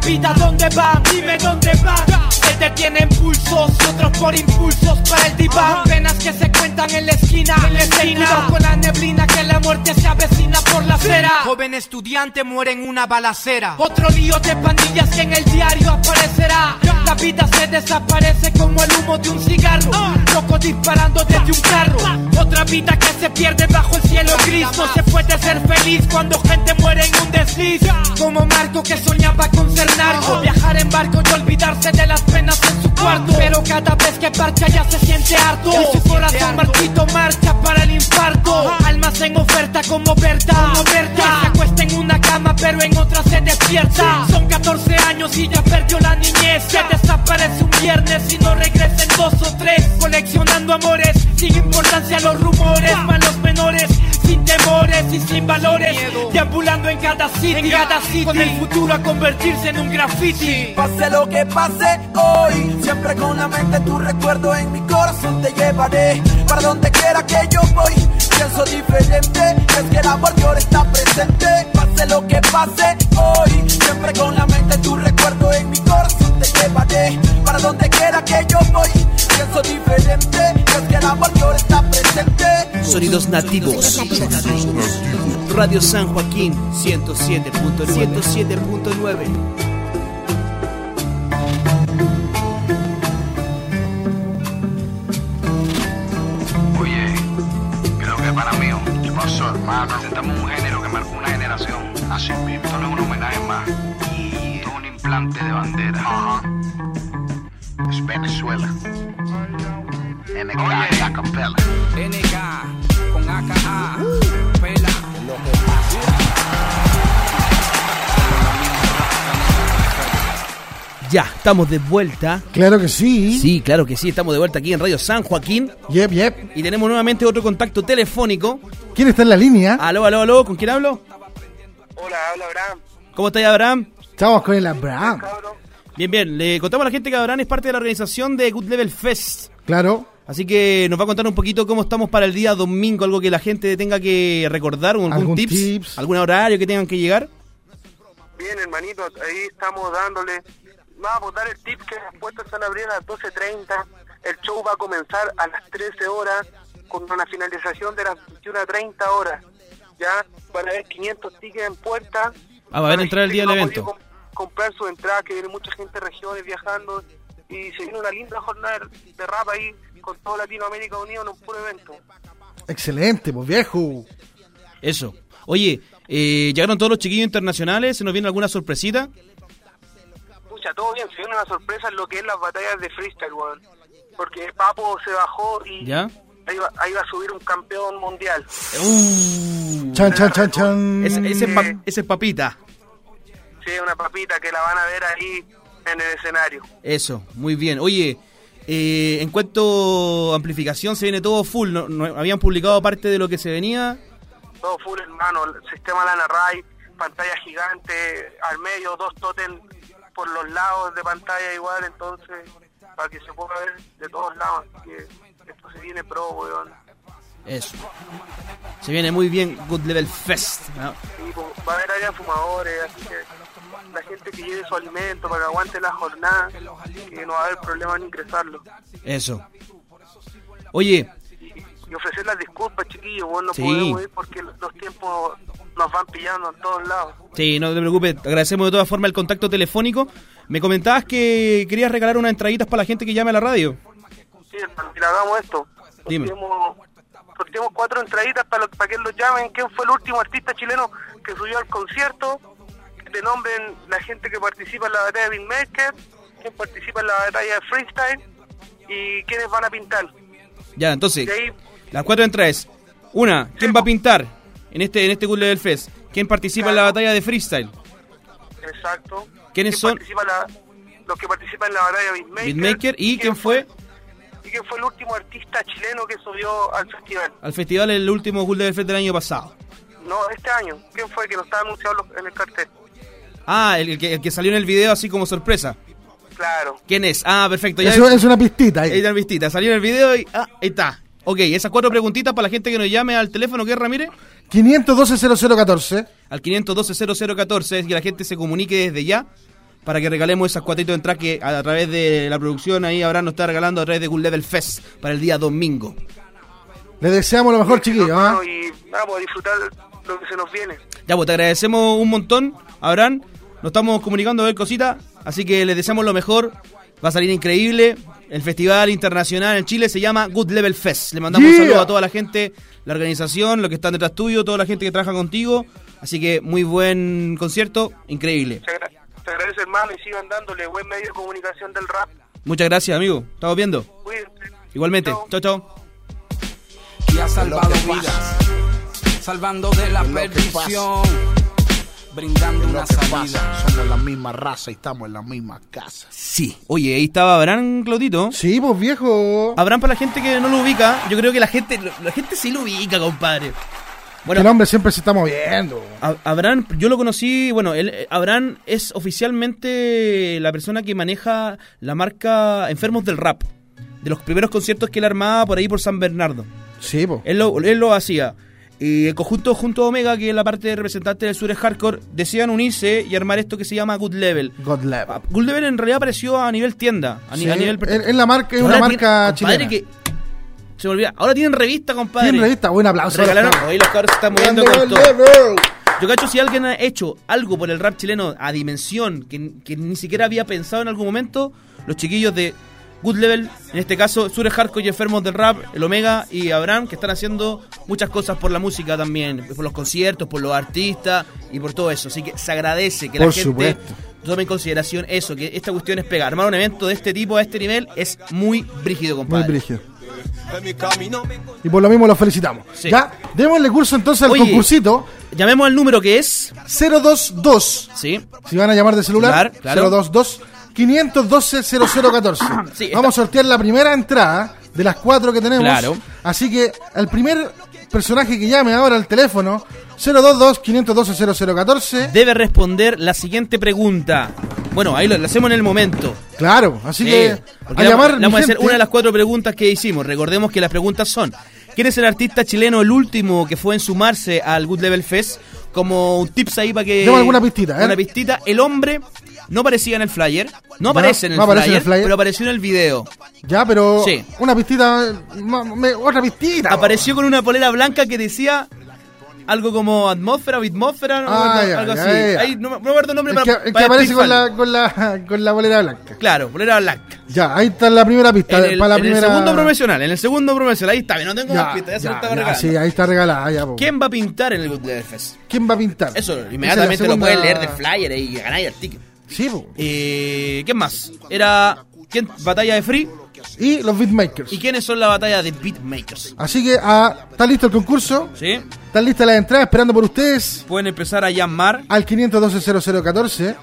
vida, ¿dónde van? Dime dónde van. Se detienen pulsos y otros por impulsos para el diván. Penas que se cuentan en la esquina, en la esquina, con la neblina que la muerte se avecina por la acera. Joven estudiante muere en una balacera. Otro lío de pandillas que en el diario aparecerá. La vida se desaparece como el humo de un cigarro. Loco disparando desde un carro. Otra vida que se pierde bajo el cielo gris. No se puede ser feliz cuando gente muere en un desliz. Como Marco que soñaba con ser narco, viajar en barco y olvidarse de las penas en su cuarto. Pero cada vez que parcha ya se siente harto. Y su corazón marchito marcha para el infarto. Almas en oferta como Berta, como Berta. Se acuesta en una cama pero en otra se despierta. Son catorce años y ya perdió la niñez. Se desaparece un viernes y no regresa en dos o tres. Coleccionando amores, sin importancia a los rumores. Malos menores, sin temores y sin valores. Deambulando en cada sitio, en cada sitio, con el futuro a convertirse en un graffiti. Pase lo que pase hoy, siempre con la mente tu recuerdo en mi corazón te llevaré. Para donde quiera que yo voy, pienso diferente, es que el amor ahora está presente. Pase lo que pase hoy, siempre con la mente tu recuerdo en mi corazón te llevaré. Para donde quiera que yo voy, pienso diferente, es que el amor ahora está presente. Sonidos nativos. Radio San Joaquín ciento siete punto nueve. Oye, creo que para mí, ¿qué pasó, hermano? Presentamos un género que marcó una generación. Así mismo. Esto no es un homenaje más. Y es un implante de bandera. Ajá. Es Venezuela. N K y Acapella. N K con A K A. Pela. Ya, estamos de vuelta. Claro que sí. Sí, claro que sí, estamos de vuelta aquí en Radio San Joaquín. Yep, yep. Y tenemos nuevamente otro contacto telefónico. ¿Quién está en la línea? Aló, aló, aló, ¿con quién hablo? Hola, habla Abraham. ¿Cómo estás, Abraham? Estamos con el Abraham. Bien, bien, le contamos a la gente que Abraham es parte de la organización de Good Level Fest. Claro. Así que nos va a contar un poquito cómo estamos para el día domingo, algo que la gente tenga que recordar, algún, ¿Algún tips, tips? algún horario que tengan que llegar. Bien, hermanito, ahí estamos dándole. Vamos a dar el tip que las puertas van a abrir a las doce treinta. El show va a comenzar a las trece horas con una finalización de las veintiuna treinta horas. Ya van a haber quinientos tickets en puerta. Ah, va a haber entrar el día del evento. Comp comprar su entrada, que viene mucha gente de regiones viajando. Y se viene una linda jornada de rap ahí con toda Latinoamérica unido en un puro evento. Excelente, pues viejo. Eso. Oye, eh, ¿llegaron todos los chiquillos internacionales? ¿Se nos viene alguna sorpresita? Pucha, todo bien, se viene una sorpresa en lo que es las batallas de freestyle, weón. Porque Papo se bajó y ¿ya? Ahí va, ahí va a subir un campeón mundial. Uh, chan, chan, chan, chan. Ese, ese, pa, ese es papita. Sí, una papita que la van a ver ahí en el escenario. Eso, muy bien. Oye, eh, en cuanto a amplificación, se viene todo full. ¿No, no habían publicado parte de lo que se venía? Todo full, hermano. El sistema Lana Ray, pantalla gigante, al medio, dos totem por los lados de pantalla igual, entonces, para que se pueda ver de todos lados. Así que esto se viene pro, weón. Eso. Se viene muy bien Good Level Fest, ¿no? Sí, pues, va a haber área de fumadores, así que la gente que lleve su alimento para que aguante la jornada, que no va a haber problema en ingresarlo. Eso. Oye. Y, y ofrecer las disculpas, chiquillos, bueno, no sí. podemos ir porque los tiempos nos van pillando en todos lados. Sí, no te preocupes, agradecemos de todas formas el contacto telefónico. Me comentabas que querías regalar unas entraditas para la gente que llame a la radio. Sí, hermano, mira, hagamos esto. Dime. Sorteemos, sorteemos cuatro entraditas para, lo, para que los llamen. ¿Quién fue el último artista chileno que subió al concierto? De nombren la gente que participa en la batalla de Beatmaker, quién participa en la batalla de Freestyle y quiénes van a pintar. Ya, entonces, ahí, las cuatro entradas. Una, ¿quién va a pintar en este en este Good Level Fest? ¿Quién participa claro. en la batalla de Freestyle? Exacto. ¿Quiénes son? La, los que participan en la batalla de Beatmaker. Beatmaker ¿y, ¿y quién fue? fue? ¿Y quién fue el último artista chileno que subió al festival? Al festival, el último Good Level Fest del año pasado. No, este año. ¿Quién fue que no estaba anunciado en el cartel? Ah, el, el, que, el que salió en el video así como sorpresa. Claro. ¿Quién es? Ah, perfecto. Ya Eso es una pistita. Ahí. Ahí está la pistita. Salió en el video y ah, ahí está. Ok, esas cuatro preguntitas para la gente que nos llame al teléfono, ¿qué es, Ramírez? quinientos doce cero cero catorce. Al quinientos doce cero cero catorce, que la gente se comunique desde ya para que regalemos esas cuatritos de entradas que a, a través de la producción ahí Abraham nos está regalando a través de Good Level Fest para el día domingo. Les deseamos lo mejor, chiquillos. ¿Ah? Y vamos a disfrutar lo que se nos viene. Ya, pues te agradecemos un montón, Abraham. Nos estamos comunicando a ver cositas, así que les deseamos lo mejor. Va a salir increíble. El festival internacional en Chile se llama Good Level Fest. Le mandamos yeah. un saludo a toda la gente, la organización, los que están detrás tuyo, toda la gente que trabaja contigo. Así que muy buen concierto, increíble. Se, agra- se agradece, hermano, y sigan dándole buen medio de comunicación del rap. Muchas gracias, amigo. Estamos viendo. Cuídense. Igualmente. Chao, chao. Que ha salvado vidas, salvando de la perdición, brindando una salida. Somos la misma raza y estamos en la misma casa. Sí. Oye, ahí estaba Abraham, Claudito. Sí, pues viejo. Abraham, para la gente que no lo ubica, yo creo que la gente la gente sí lo ubica, compadre. Bueno, el hombre siempre se está moviendo. Abraham, yo lo conocí, bueno, él, Abraham es oficialmente la persona que maneja la marca Enfermos del Rap, de los primeros conciertos que él armaba por ahí por San Bernardo. Sí, po. Él lo, él lo hacía. Y el conjunto junto a Omega, que es la parte de representante del Sur Hardcore, desean unirse y armar esto que se llama Good Level. Good Level. Good Level en realidad apareció a nivel tienda, a, sí, ni, a nivel... Es la marca, es una marca chilena. Que se me olvida. Ahora tienen revista, compadre. Tienen revista, buen aplauso. Regalaron, hoy los cabros se están moviendo con todo. Yo cacho, si alguien ha hecho algo por el rap chileno a dimensión que, que ni siquiera había pensado en algún momento, los chiquillos de Good Level, en este caso Sure Hardcore y Enfermos del Rap, el Omega y Abraham, que están haciendo muchas cosas por la música también, por los conciertos, por los artistas y por todo eso. Así que se agradece que por la gente supuesto. tome en consideración eso, que esta cuestión es pegar. Armar un evento de este tipo a este nivel es muy brígido, compadre. Muy brígido. Y por lo mismo los felicitamos. Sí. Ya, démosle curso entonces al Oye, concursito. Llamemos al número que es cero dos dos. Sí. Si van a llamar de celular, claro, claro. cero dos dos, quinientos doce, cero cero catorce. Sí, vamos a sortear la primera entrada de las cuatro que tenemos. Claro. Así que el primer personaje que llame ahora al teléfono cero dos dos, quinientos doce, cero cero catorce debe responder la siguiente pregunta. Bueno, ahí lo, lo hacemos en el momento. Claro, así sí, que a llamar. Le vamos a hacer una de las cuatro preguntas que hicimos. Recordemos que las preguntas son: ¿quién es el artista chileno, el último que fue en sumarse al Good Level Fest? Como un tips ahí para que... Demos alguna pistita, ¿eh? Una pistita. El hombre no aparecía en el flyer. No aparece, no, en, el no flyer, en el flyer, pero apareció en el video. Ya, pero... Sí. Una pistita... Me, otra pistita. Apareció con una polera blanca que decía... Algo como atmósfera o bitmósfera, no ah, algo, ya, algo ya, así. Ya, ya. Ahí no, no me acuerdo el nombre el para, que, el para que aparece con la, con, la, con la bolera blanca. Claro, bolera blanca. Ya, ahí está la primera pista. En el, para la en primera... el segundo promocional, en el segundo promocional, ahí está, no tengo ya, más pistas, ya, ya se lo estaba ya, regalando. Sí, ahí está regalada. Ya, ¿quién va a pintar en el Good Level Fest? ¿Quién va a pintar? Eso, inmediatamente segunda... lo pueden leer de flyer y ganar el ticket. Sí, po. Eh, ¿Quién más? Era... ¿Quién? Batalla de Free. Y los beatmakers. ¿Y quiénes son la batalla de beatmakers? Así que ah, está listo el concurso. Sí. Están listas las entradas esperando por ustedes. Pueden empezar a llamar al quinientos doce, cero cero catorce.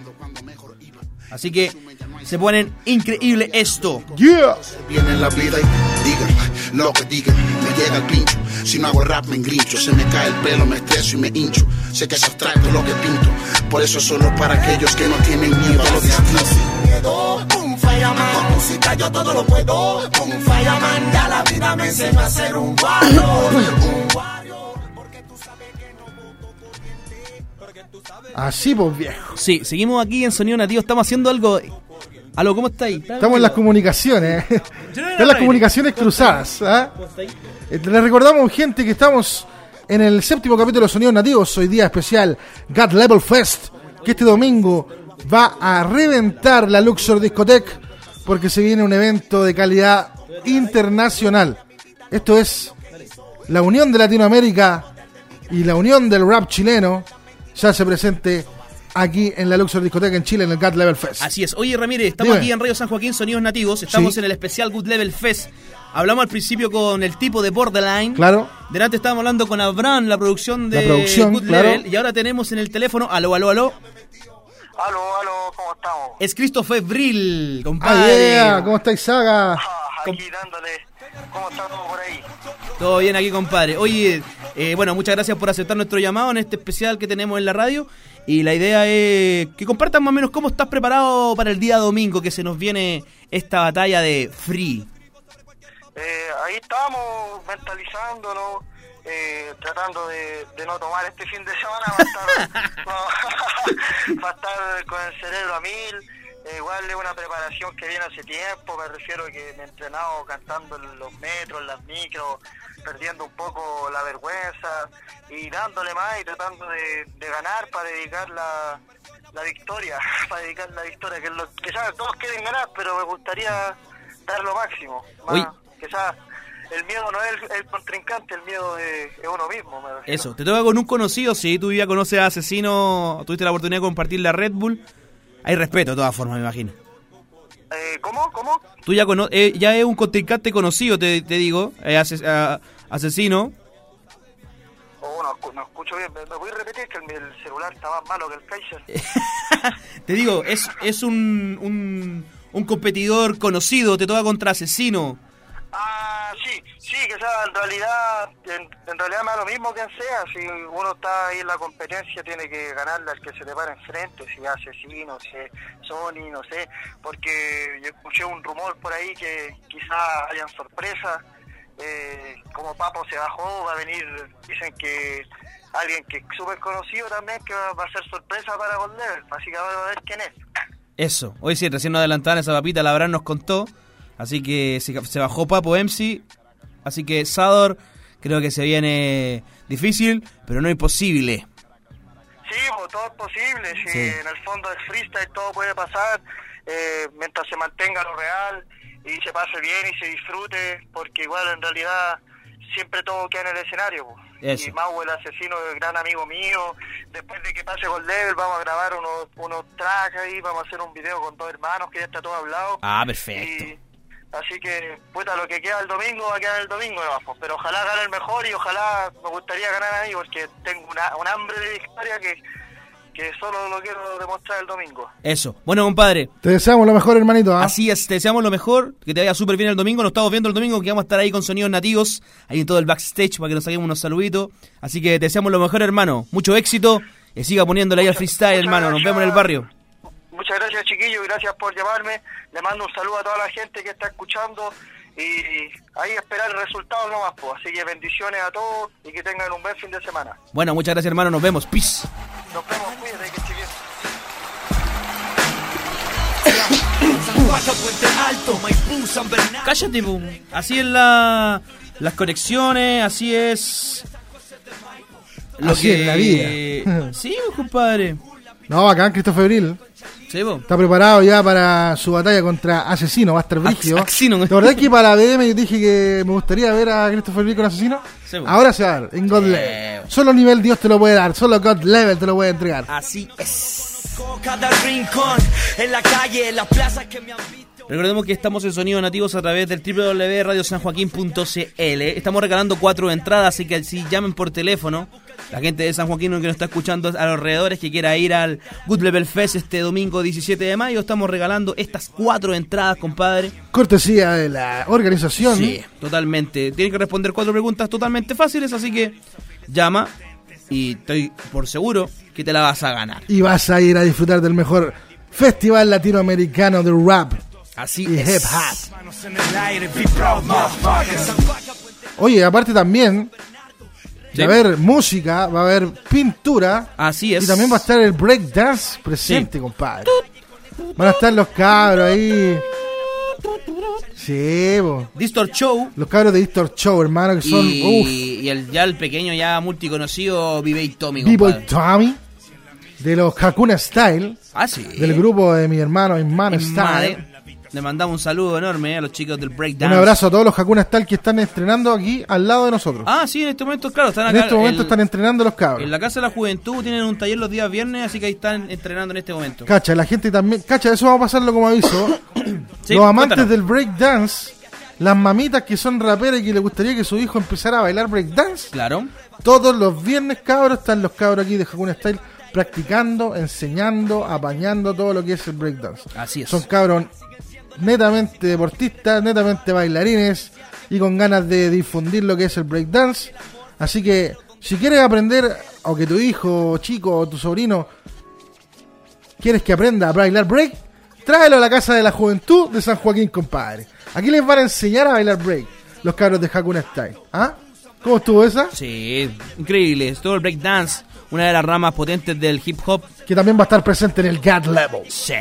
Así que se ponen increíble esto. Yeah. Viene la vida y digan lo que digan, me llega el pincho. Si no hago rap me engrincho, se me cae el pelo, me estreso y me hincho. Sé que es abstracto lo que pinto, por eso solo para aquellos que no tienen miedo a lo distinto. Un fireman, con música yo todo lo puedo. Un fireman, ya la vida me enseñó a ser un warrior. Un warrior, porque tú sabes que no voto por gente, porque tú sabes. Así pues, viejo. Sí, seguimos aquí en Sonido Nativo, estamos haciendo algo. Aló, ¿cómo estáis? ¿Está estamos en las comunicaciones. En las comunicaciones cruzadas. ¿eh? Les recordamos, gente, que estamos en el séptimo capítulo de Sonidos Nativos. Hoy día especial God Level Fest, que este domingo va a reventar la Luxor Discotheque porque se viene un evento de calidad internacional. Esto es la unión de Latinoamérica y la unión del rap chileno. Ya se presente aquí en la Luxor Discoteca en Chile, en el God Level Fest. Así es. Oye, Ramírez, estamos Dime. aquí en Radio San Joaquín, Sonidos Nativos. Estamos sí. en el especial Good Level Fest. Hablamos al principio con el tipo de Borderline. Claro. Delante estábamos hablando con Abraham, la producción de la producción, Good claro. Level. Y ahora tenemos en el teléfono, aló, aló, aló. Aló, aló, ¿cómo estamos? Es Christopher Brill, compadre. Ah, yeah. ¿Cómo estáis, Saga? Ah, aquí dándole. ¿Cómo está todo por ahí? Todo bien aquí, compadre. Oye, eh, bueno, muchas gracias por aceptar nuestro llamado en este especial que tenemos en la radio. Y la idea es que compartan más o menos cómo estás preparado para el día domingo, que se nos viene esta batalla de Free. Eh, ahí estamos mentalizándonos, eh, tratando de, de no tomar este fin de semana, va a estar, no, va a estar con el cerebro a mil. Eh, igual es una preparación que viene hace tiempo, me refiero a que me he entrenado cantando en los metros, en las micros, perdiendo un poco la vergüenza y dándole más y tratando de, de ganar para dedicar la, la victoria, para dedicar la victoria, que es lo que sabes, todos quieren ganar, pero me gustaría dar lo máximo, más, quizás el miedo no es el, el contrincante, el miedo es, es uno mismo. Me refiero. Eso, te toca con un conocido, si tú ya conoces a Asesino, tuviste la oportunidad de compartir la Red Bull. Hay respeto de todas formas, me imagino. Eh, ¿Cómo? ¿Cómo? Tú ya cono eh, ya es un contrincante conocido, te, te digo, eh, ases a, Asesino. Oh, no, no escucho bien. ¿Me, me voy a repetir que el, el celular está más malo que el Kaiser? Te digo, es es un, un, un competidor conocido, te toca contra Asesino. Ah, sí, sí, que sea, en realidad, en, en realidad me da lo mismo quien sea, si uno está ahí en la competencia tiene que ganarle al que se le para enfrente, si es Asesino, si es Sony, no sé, porque yo escuché un rumor por ahí que quizás hayan sorpresas, eh, como Papo se bajó, va a venir, dicen que alguien que es súper conocido también, que va, va a ser sorpresa para Gold Level, así que vamos a ver quién es. Eso, hoy sí, recién nos adelantaban esa papita, la Abraham nos contó. Así que se, se bajó Papo M C. Así que Sador creo que se viene difícil, pero no imposible. Sí, pues, todo es posible. Si Sí. en el fondo es freestyle, todo puede pasar. Eh, mientras se mantenga lo real y se pase bien y se disfrute. Porque igual en realidad siempre todo queda en el escenario. Pues. Eso. Y Mau, el Asesino, es gran amigo mío. Después de que pase Gold Level, vamos a grabar unos, unos tracks ahí. Vamos a hacer un video con dos hermanos que ya está todo hablado. Ah, perfecto. Y, así que, puta, lo que queda el domingo va a quedar el domingo, ¿no? Pero ojalá gane el mejor y ojalá me gustaría ganar a mí porque tengo una, un hambre de victoria que, que solo lo quiero demostrar el domingo. Eso. Bueno, compadre. Te deseamos lo mejor, hermanito. ¿eh? Así es, te deseamos lo mejor, que te vaya súper bien el domingo. Nos estamos viendo el domingo, que vamos a estar ahí con sonidos nativos, ahí en todo el backstage para que nos saquemos unos saluditos. Así que te deseamos lo mejor, hermano. Mucho éxito y siga poniéndole ahí al freestyle, hermano. Nos vemos en el barrio. Muchas gracias, chiquillos, gracias por llamarme. Le mando un saludo a toda la gente que está escuchando y ahí esperar el resultado nomás, pues. Así que bendiciones a todos y que tengan un buen fin de semana. Bueno, muchas gracias, hermano. Nos vemos. Peace. Nos vemos, cuídate, que esté bien. Cállate, pum. Así es la, las conexiones, así es. Lo Así que... es la vida. Sí, compadre. No, bacán, Christopher Abril. Sí, po. Está preparado ya para su batalla contra Asesino, va a estar brígido. Asesino. ¿La verdad es que para la B M yo dije que me gustaría ver a Christopher Abril con Asesino? Sí, po. Ahora se va a dar, en God Sí. Level. Solo nivel Dios te lo puede dar, solo God Level te lo puede entregar. Así es. Cada rincón, en la calle, en la plaza que me han visto. Recordemos que estamos en Sonidos Nativos a través del doble u doble u doble u punto radio san joaquín punto c l. Estamos regalando cuatro entradas, así que si llamen por teléfono, la gente de San Joaquín que nos está escuchando a los alrededores que quiera ir al Good Level Fest este domingo diecisiete de mayo, estamos regalando estas cuatro entradas, compadre. Cortesía de la organización. Sí, totalmente. Tienen que responder cuatro preguntas totalmente fáciles, así que llama y estoy por seguro que te la vas a ganar. Y vas a ir a disfrutar del mejor festival latinoamericano de rap. Así y es. hip hop. Oye, aparte también Sí. de haber música, va a haber pintura. Así es. Y también va a estar el breakdance presente, compadre. Van a estar los cabros ahí. Sí, bo. Distort Show. Los cabros de Distort Show, hermano, que son Y, uff, y el ya el pequeño, ya multiconocido B-Boy Tommy, B-Boy compadre. Tommy, de los Hakuna Style, Ah, sí. del grupo de mi hermano Inman Style. Madre. Le mandamos un saludo enorme a los chicos del Breakdance. Un abrazo a todos los Hakuna Style que están estrenando aquí al lado de nosotros. Ah, sí, en este momento, claro, están en acá. este momento el- están entrenando los cabros. En la Casa de la Juventud tienen un taller los días viernes, así que ahí están entrenando en este momento. Cacha, la gente también. Cacha, eso vamos a pasarlo como aviso. Sí, los amantes cuéntanos. del breakdance, las mamitas que son raperas y que les gustaría que su hijo empezara a bailar breakdance. Claro. Todos los viernes, cabros, están los cabros aquí de Hakuna Style practicando, enseñando, apañando todo lo que es el breakdance. Así es. Son cabros netamente deportistas, netamente bailarines y con ganas de difundir lo que es el breakdance. Así que si quieres aprender, o que tu hijo chico o tu sobrino quieres que aprenda a bailar break, tráelo a la Casa de la Juventud de San Joaquín, compadre. Aquí les van a enseñar a bailar break los cabros de Hakuna Style. ¿Ah? ¿Cómo estuvo esa? Sí, increíble. Es todo el breakdance, una de las ramas potentes del hip hop. Que también va a estar presente en el God Level. Sí.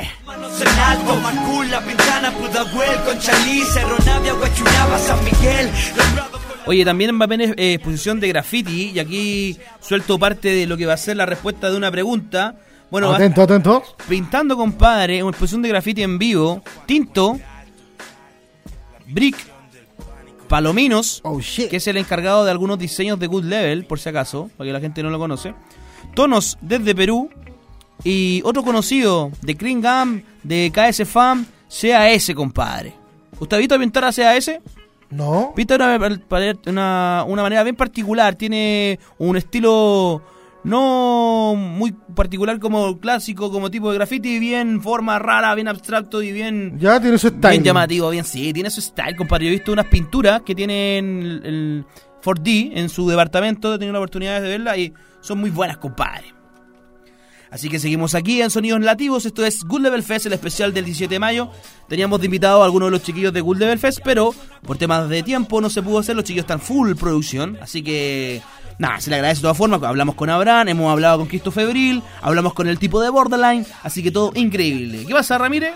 Oye, también va a haber eh, exposición de graffiti. Y aquí suelto parte de lo que va a ser la respuesta de una pregunta. Bueno, atento, va, atento. Pintando, compadre, una exposición de graffiti en vivo. Tinto, Brick, Palominos, oh, shit. que es el encargado de algunos diseños de Good Level, por si acaso, para que la gente no lo conoce. Tonos desde Perú. Y otro conocido de Kringam, de K S Fam, C A S, compadre. ¿Usted ha visto pintar a C A S? No. Pinta de una, una, una manera bien particular. Tiene un estilo no muy particular como clásico, como tipo de graffiti, bien forma rara, bien abstracto y bien... Ya tiene su style. Bien llamativo, bien, sí, tiene su style, compadre. Yo he visto unas pinturas que tienen el, el cuatro D en su departamento, he tenido la oportunidad de verlas y son muy buenas, compadre. Así que seguimos aquí en Sonidos Nativos. Esto es Good Level Fest, el especial del diecisiete de mayo. Teníamos de invitado a algunos de los chiquillos de Good Level Fest, pero por temas de tiempo no se pudo hacer. Los chiquillos están full producción, así que nada, se le agradece de todas formas. Hablamos con Abraham, hemos hablado con Cristo Febril, hablamos con el tipo de Borderline, así que todo increíble. ¿Qué pasa, Ramírez?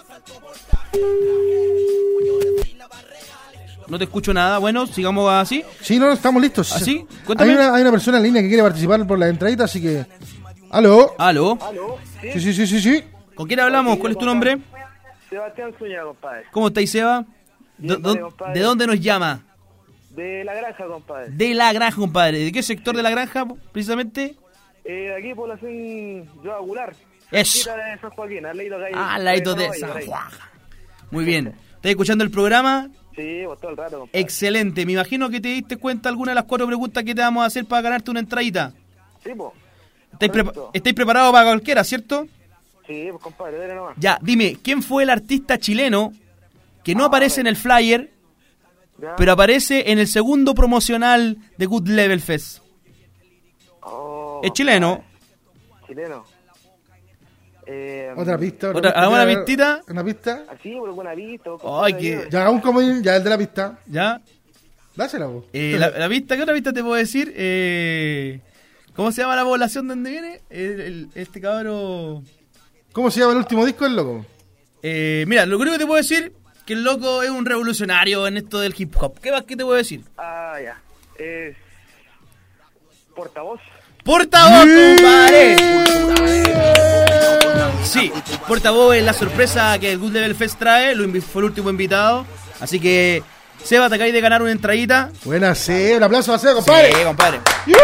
No te escucho nada. Bueno, sigamos así. Sí, no, estamos listos. ¿Así? Hay una, hay una persona en línea que quiere participar por la entradita, así que... ¿Aló? ¿Aló? ¿Aló? Sí, sí, sí, sí, sí. ¿Con quién hablamos? ¿Cuál es tu nombre? Sebastián Zúñiga, compadre. ¿Cómo estáis, Seba? Bien, ¿De, vale, compadre. ¿De dónde nos llama? De La Granja, compadre. De La Granja, compadre. ¿De qué sector de La Granja, precisamente? Eh, de aquí, población Joa Goulart. Es. De San Joaquín, al ladito de Ah, al ladito de San Juan. Muy bien. ¿Estás escuchando el programa? Sí, pues todo el rato, compadre. Excelente. Me imagino que te diste cuenta alguna de las cuatro preguntas que te vamos a hacer para ganarte una entradita. Sí, pues. ¿Estáis, prepa- ¿Estáis preparados para cualquiera, cierto? Sí, pues compadre, dale nomás. Ya, dime, ¿quién fue el artista chileno que no aparece en el flyer, Ya. pero aparece en el segundo promocional de Good Level Fest? Oh, Es chileno. Chileno. Eh, Otra pista. Otra- ¿alguna pistita? ¿Una pista? Así, por buena vista. Ay, que... Ya, un comodín, ya el de la pista. ¿Ya? Dásela, vos. Eh, la, la pista, ¿qué otra pista te puedo decir? Eh, ¿Cómo se llama la población de donde viene? El, el- este cabro... ¿Cómo se llama el último disco del loco? Eh, mira, lo único que te puedo decir que el loco es un revolucionario en esto del hip hop. ¿Qué más que te puedo decir? Ah, ya. Es... Portavoz. ¡Portavoz, compadre! Sí, Portavoz es la sorpresa que el Good Level Fest trae. Lo invi- fue el último invitado. Así que, Seba, te acabas de ganar una entradita. Buena, sí. Un aplauso a Seba, compadre. Sí, compadre.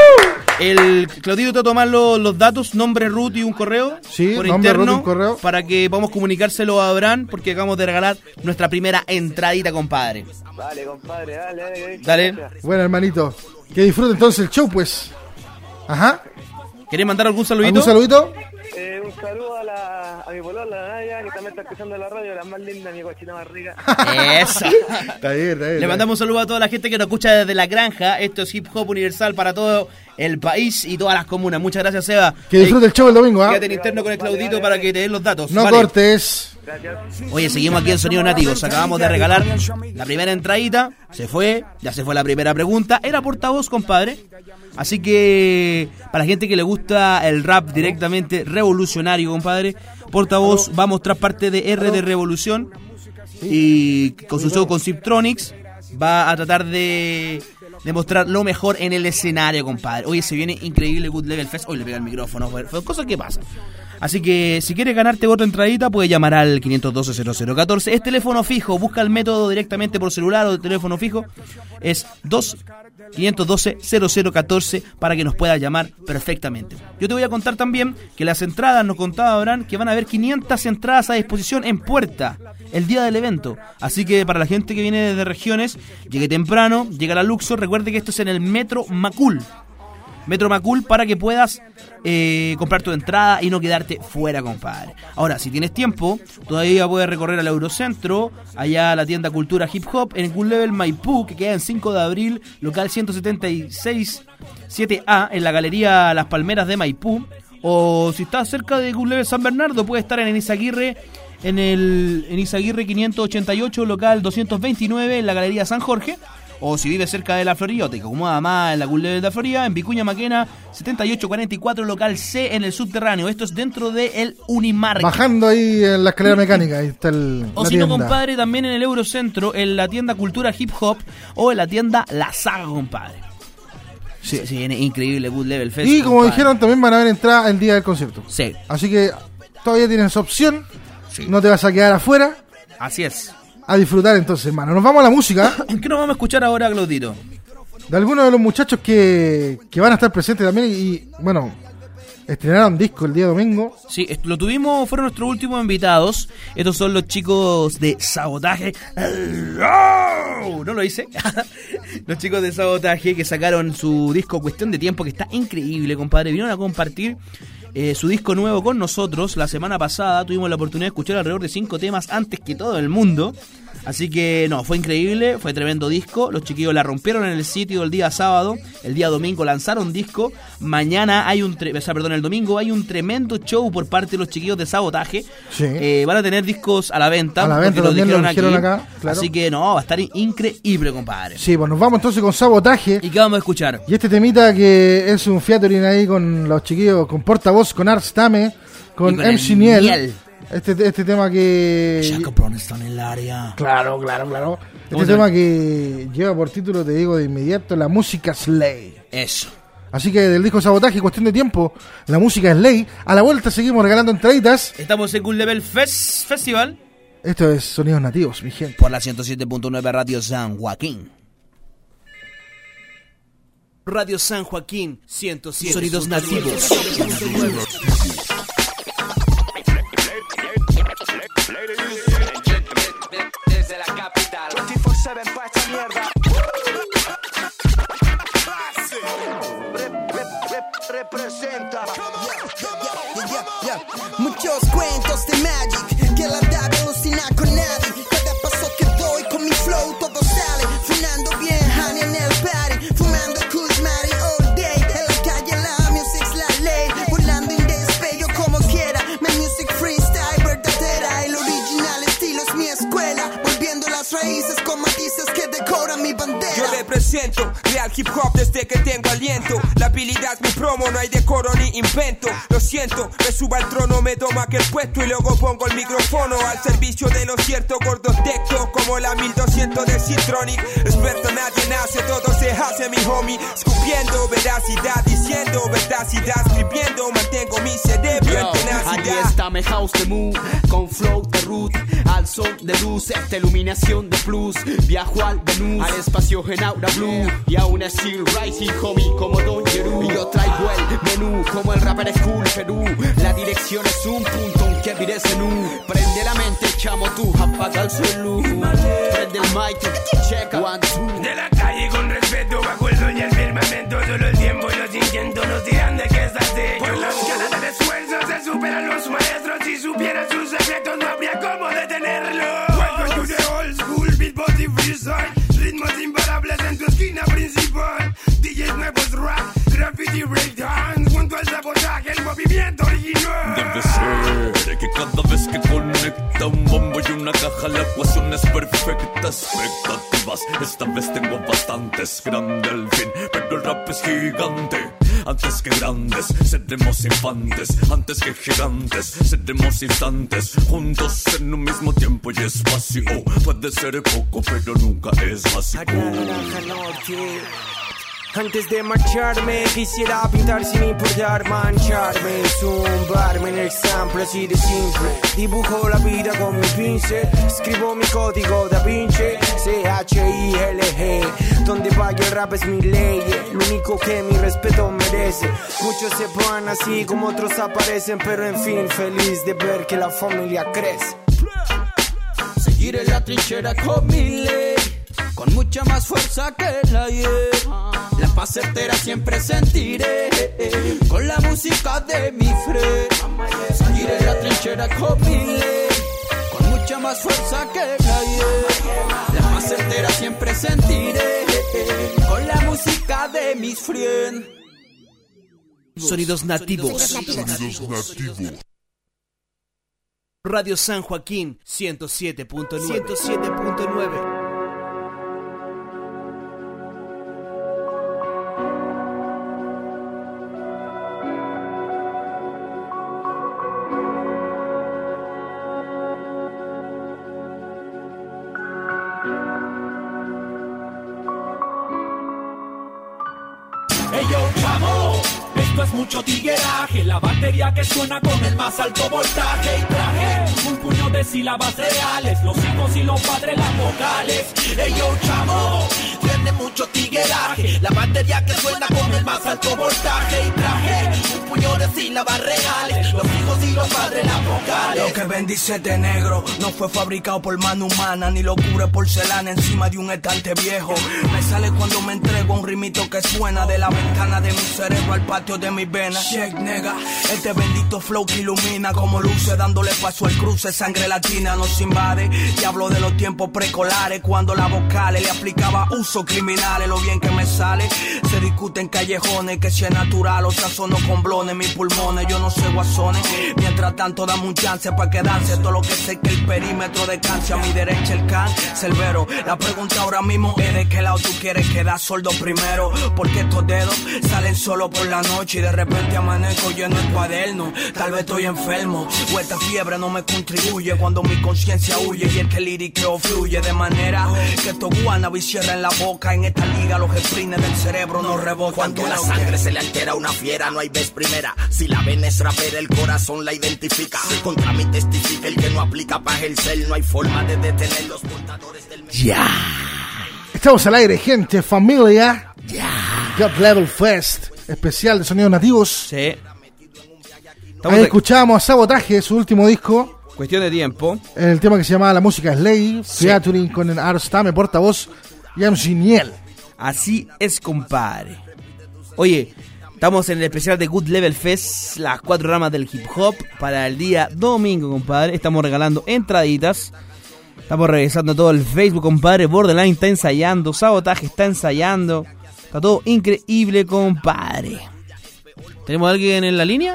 El Claudito te va a tomar los, los datos, nombre, root y un correo. Sí, por nombre, interno, root y un correo. para que podamos comunicárselo a Abraham, porque acabamos de regalar nuestra primera entradita, compadre. Dale, compadre, dale, dale. Dale. Gracias. Bueno, hermanito. Que disfrute entonces el show, pues. Ajá. ¿Querés mandar algún saludito? ¿Algún saludito? Eh, un saludo a, la, a mi polola, la Naya, que también está escuchando la radio, la más linda, mi cochina más rica. Eso. Está bien, está bien. Le mandamos un saludo a toda la gente que nos escucha desde La Granja. Esto es Hip Hop Universal para todo el país y todas las comunas. Muchas gracias, Seba. Que disfrute el show el domingo, ¿ah? Quédate en interno con el Claudito para que te den los datos. No Vale. cortes. Oye, seguimos aquí en Sonidos Nativos. Acabamos de regalar la primera entradita. Se fue, ya se fue la primera pregunta. Era portavoz, compadre. Así que, para la gente que le gusta el rap directamente revolucionario, compadre, portavoz va a mostrar parte de R de Revolución. Y con su show con Ziptronics va a tratar de, de mostrar lo mejor en el escenario, compadre. Oye, se viene increíble Good Level Fest. Hoy le pega el micrófono, fue, fue cosas que pasan. Así que si quieres ganarte otra entradita, puedes llamar al quinientos doce cero cero catorce. Es teléfono fijo, busca el método directamente por celular o teléfono fijo. Es dos quinientos doce cero cero catorce para que nos puedas llamar perfectamente. Yo te voy a contar también que las entradas, nos contaba Abraham, que van a haber quinientas entradas a disposición en puerta el día del evento. Así que para la gente que viene desde regiones, llegue temprano, llega a la Luxor. Recuerde que esto es en el Metro Macul. Metro Macul para que puedas eh, comprar tu entrada y no quedarte fuera, compadre. Ahora, si tienes tiempo, todavía puedes recorrer al Eurocentro, allá a la tienda Cultura Hip Hop, en Good Level Maipú, que queda en cinco de abril, local ciento setenta y seis siete A, en la Galería Las Palmeras de Maipú. O si estás cerca de Good Level San Bernardo, puedes estar en Izaguirre, en el en Izaguirre quinientos ochenta y ocho, local doscientos veintinueve, en la Galería San Jorge. o si vive cerca de la Florida o te acomoda más en la Cool Level de la Florida, en Vicuña Maquena, setenta y ocho cuarenta y cuatro, local C en el subterráneo. Esto es dentro del Unimarket. Bajando ahí en la escalera mecánica, ahí está el, o la si no, tienda. compadre, también en el Eurocentro, en la tienda Cultura Hip Hop o en la tienda La Saga, compadre. Sí, sí, viene increíble Good Level Fest. Y como compadre. dijeron, también van a haber entrada el día del concierto. Sí. Así que todavía tienes opción. Sí. No te vas a quedar afuera. Así es. A disfrutar entonces, hermano. Nos vamos a la música. ¿Qué nos vamos a escuchar ahora, Claudito? De algunos de los muchachos que, que van a estar presentes también. Y bueno, estrenaron disco el día domingo. Sí, lo tuvimos, fueron nuestros últimos invitados. Estos son los chicos de Sabotaje. No lo hice. Los chicos de Sabotaje que sacaron su disco Cuestión de Tiempo, que está increíble, compadre. Vinieron a compartir eh, su disco nuevo con nosotros. La semana pasada tuvimos la oportunidad de escuchar alrededor de cinco temas antes que todo el mundo. Así que no, fue increíble, fue tremendo disco. Los chiquillos la rompieron en el sitio el día sábado. El día domingo lanzaron disco. Mañana hay un, tre- o sea, perdón, el domingo hay un tremendo show por parte de los chiquillos de Sabotaje. Sí. Eh, van a tener discos a la venta. A la porque venta lo también lo dijeron dijeron aquí. acá, claro. Así que no, va a estar increíble, compadre. Sí, pues nos vamos entonces con Sabotaje. ¿Y qué vamos a escuchar? Y este temita que es un featuring ahí con los chiquillos, con Portavoz, con Ars Tame, con, con M C Niel. Niel. Este, este tema que... Chacapón está en el área. Claro, claro, claro. Este tema que lleva por título, te digo de inmediato, La Música Slay. Eso. Así que del disco Sabotaje, Cuestión de Tiempo, La Música es Ley. A la vuelta seguimos regalando entraditas. Estamos en Cool Level Fest Festival. Esto es Sonidos Nativos, mi gente. Por la ciento siete punto nueve Radio San Joaquín. Radio San Joaquín, ciento siete. Sonidos nativos. Desde la capital veinticuatro siete pa' esta mierda. Rep, rep, rep, representa. Yeah, yeah, yeah. Muchos cuentos de Magic que la da de alucinar con nadie. Cada paso que doy con mi flow todo sale. Fumando bien, honey en el party. Fumando Kush Mari all day. En la calle la music's la ley. Volando en despejo como quiera. My music freestyle verdadera. El original estilo es mi escuela. Volviendo las raíces con matices que decoran mi bandera. Yo represento real hip hop desde que tengo aliento. La habilidad mi promo, no hay decoro ni invento. Lo siento, me subo al trono, me toma aquel puesto y luego pongo el micrófono al servicio de lo cierto, gordo tecto como la mil doscientos de Citronic. Experto nadie nace, todo se hace mi homie. Escupiendo veracidad, diciendo verdacidad, escribiendo, mantengo mi cerebro en tenacidad. Aquí está mi house de move, con flow de root, al sol de luz, esta iluminación de plus. Viajo al Venus, al espacio en aura blue, y aún así rising homie como Don Jeru. Y yo traigo el menú como el rapper es cool Perú. La dirección es un punto, un que diré nu. Prende la mente, chamo tú, apaga el celu. Prende el mic, checa, one, two. De la calle con respeto, bajo el sol y el firmamento. Solo el tiempo y los intentos nos dirán de qué estás hecho. Por las ganas del esfuerzo se superan los maestros. Si supieran sus secretos no habría cómo detenerlo. Welcome to the old school, beatbox y freestyle. Ritmos imparables en tu esquina principal. D Js nuevos rap, graffiti breakdance. Junto al Sabotaje, el movimiento original. Debe ser que cada vez que conecta un bombo y una caja la ecuación es perfecta. Expectativas, esta vez tengo bastantes. Grande al fin, pero el rap es gigante. Antes que grandes, seremos infantes. Antes que gigantes, seremos instantes. Juntos en un mismo tiempo y espacio. Puede ser poco, pero nunca es básico. Antes de marcharme quisiera pintar sin importar mancharme, zumbarme en el sample así de simple. Dibujo la vida con mi pincel, escribo mi código da Vinci, C H I L G. Donde vaya el rap es mi ley, lo único que mi respeto merece. Muchos se van así como otros aparecen, pero en fin feliz de ver que la familia crece. Seguir en la trinchera con mi ley, con mucha más fuerza que la ayer. La paz certera siempre sentiré, con la música de mi friend. Seguir en la trinchera con mi ley, con mucha más fuerza que la ayer. La paz certera siempre sentiré, con la música de mis friends. Sonidos nativos. Sonidos nativos. Radio San Joaquín, ciento siete punto nueve. ciento siete punto nueve. esto es mucho tigueraje. La batería que suena con el más alto voltaje. Y traje un puño de sílabas reales, los hijos y los padres las vocales. Ey yo chamo, tiene mucho tigueraje. La batería que suena con el más alto voltaje. Y traje un puño de sílabas reales, los hijos y los padres las vocales. Lo que bendice de negro no fue fabricado por mano humana, ni lo cubre porcelana encima de un estante viejo. Me sale cuando me entrego un rimito que suena de la ventana de mi cerebro al patio de mis venas. Shake, nega, este bendito flow que ilumina como luces, dándole paso al cruce, sangre latina nos invade. Y hablo de los tiempos precolares, cuando las vocales le aplicaba uso criminales. Lo bien que me sale, se discute en callejones, que si es natural o sazono con blones, mis pulmones, yo no sé guasones. Mientras tanto dame un chance pa' quedarse, todo lo que sé que el perímetro descanse. A mi derecha el can, Cerbero. La pregunta ahora mismo es de qué lado tú quieres quedar sordo primero, porque estos dedos salen solo por la noche y de repente amanezco lleno el cuaderno. Tal vez estoy enfermo o esta fiebre no me contribuye cuando mi conciencia huye y el que liriqueo fluye de manera que estos guanabis cierran la boca. En esta liga los sprines del cerebro no rebotan. Cuando la sangre se le altera a una fiera no hay vez primera. Si la ven es rapera el corazón la identifica. Contra mí testifica el que no aplica pa' ejercer. No hay forma de detener los portadores del... Ya. Estamos al aire, gente, familia. Ya. God Level Fest, especial de sonidos nativos. Sí. Ahí de... escuchábamos a Sabotaje, su último disco. Cuestión de tiempo. El tema que se llamaba La Música Slay, sí. Featuring con el Arstame, portavoz y M C Niel. Así es, compadre. Oye, estamos en el especial de Good Level Fest, las cuatro ramas del hip hop, para el día domingo, compadre. Estamos regalando entraditas. Estamos revisando todo el Facebook, compadre. Borderline está ensayando, Sabotaje está ensayando. Está todo increíble, compadre. ¿Tenemos a alguien en la línea?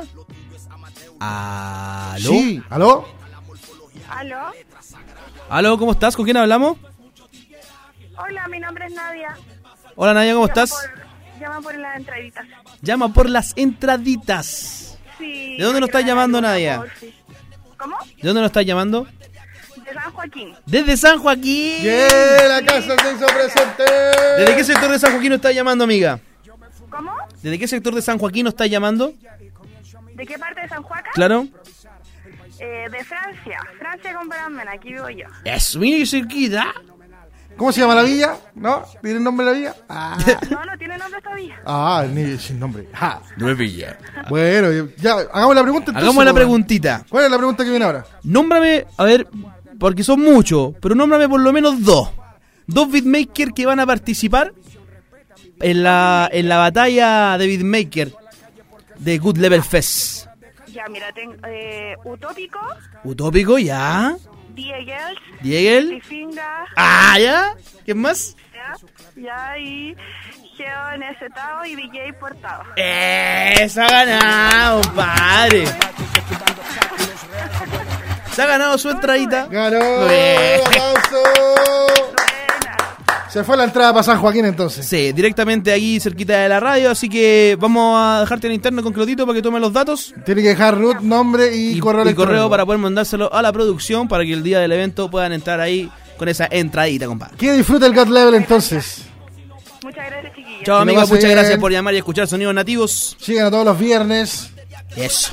¿Aló? Sí, ¿aló? ¿Aló? ¿Aló? ¿Cómo estás? ¿Con quién hablamos? Hola, mi nombre es Nadia. Hola, Nadia, ¿cómo llama estás? Por, llama por las entraditas. Llama por las entraditas. Sí. ¿De dónde nos estás llamando, Nadia? Sí. ¿Cómo? ¿De dónde nos estás llamando? De San Joaquín. Desde San Joaquín. Yeah, la casa se hizo presente. ¿Desde qué sector de San Joaquín nos estás llamando, amiga? ¿Cómo? ¿Desde qué sector de San Joaquín nos estás llamando? ¿De qué parte de San Joaquín? Claro. Eh, de Francia. Francia con Bramen, aquí vivo yo. Es muy cerquita. ¿Cómo se llama la villa? ¿No? ¿Tiene nombre la villa? Ah. No, no tiene nombre esta villa. Ah, ni sin nombre. Ah. No es villa. Bueno, ya, hagamos la pregunta. Entonces, hagamos la preguntita. ¿Cuál es la pregunta que viene ahora? Nómbrame, a ver, porque son muchos, pero nómbrame por lo menos dos. Dos beatmakers que van a participar en la, en la batalla de beatmaker de Good Level Fest. Ya, mira, tengo eh, Utópico. Utópico, ya. Diegel. Diegel. Trifinga. Ah, ya. ¿Quién más? Ya, ya, y Geo en ese Tao y D J Portado. ¡Eso ha ganado, padre! Se ha ganado su entradita. ¡Ganó! ¡Aplauso! Se fue la entrada para San Joaquín entonces. Sí, directamente ahí cerquita de la radio, así que vamos a dejarte en interno con Claudito para que tome los datos. Tiene que dejar root, nombre y, y correo y correo para poder mandárselo a la producción para que el día del evento puedan entrar ahí con esa entradita, compadre. Que disfrute el God Level entonces. Muchas gracias, chiquillos. Chao, amiga, muchas bien. gracias por llamar y escuchar Sonidos Nativos. Sigan a todos los viernes. Eso.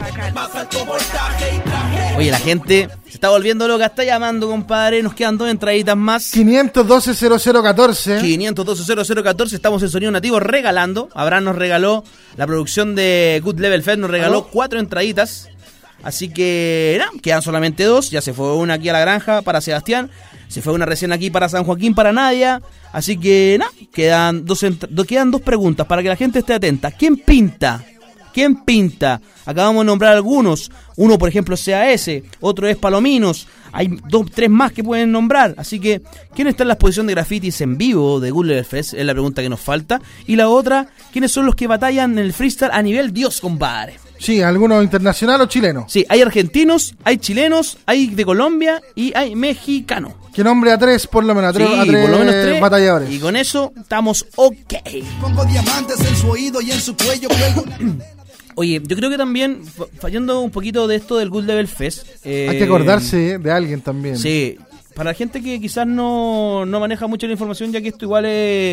Oye, la gente se está volviendo loca, está llamando, compadre. Nos quedan dos entraditas más. quinientos doce cero cero catorce. quinientos doce cero cero catorce. Estamos en Sonido Nativo regalando. Abraham nos regaló, la producción de Good Level Fest nos regaló ¿Aló? cuatro entraditas. Así que, no, quedan solamente dos. Ya se fue una aquí a la granja para Sebastián. Se fue una recién aquí para San Joaquín para Nadia. Así que, no, quedan dos, entra- quedan dos preguntas para que la gente esté atenta. ¿Quién pinta? ¿Quién pinta? Acabamos de nombrar algunos. Uno, por ejemplo, es C A S. Otro es Palominos. Hay dos, tres más que pueden nombrar. Así que, ¿quién está en la exposición de grafitis en vivo de Good Level Fest? Es la pregunta que nos falta. Y la otra, ¿quiénes son los que batallan en el freestyle a nivel Dios, compadre? Sí, ¿alguno internacional o chileno? Sí, hay argentinos, hay chilenos, hay de Colombia y hay mexicanos. Que nombre a tres, por lo menos, a tres, sí, a tres, por lo menos tres batalladores. Y con eso estamos ok. Pongo diamantes en su oído y en su cuello. Oye, yo creo que también, fallando un poquito de esto del Good Level Fest... Eh, hay que acordarse de alguien también. Sí, para la gente que quizás no, no maneja mucho la información, ya que esto igual es,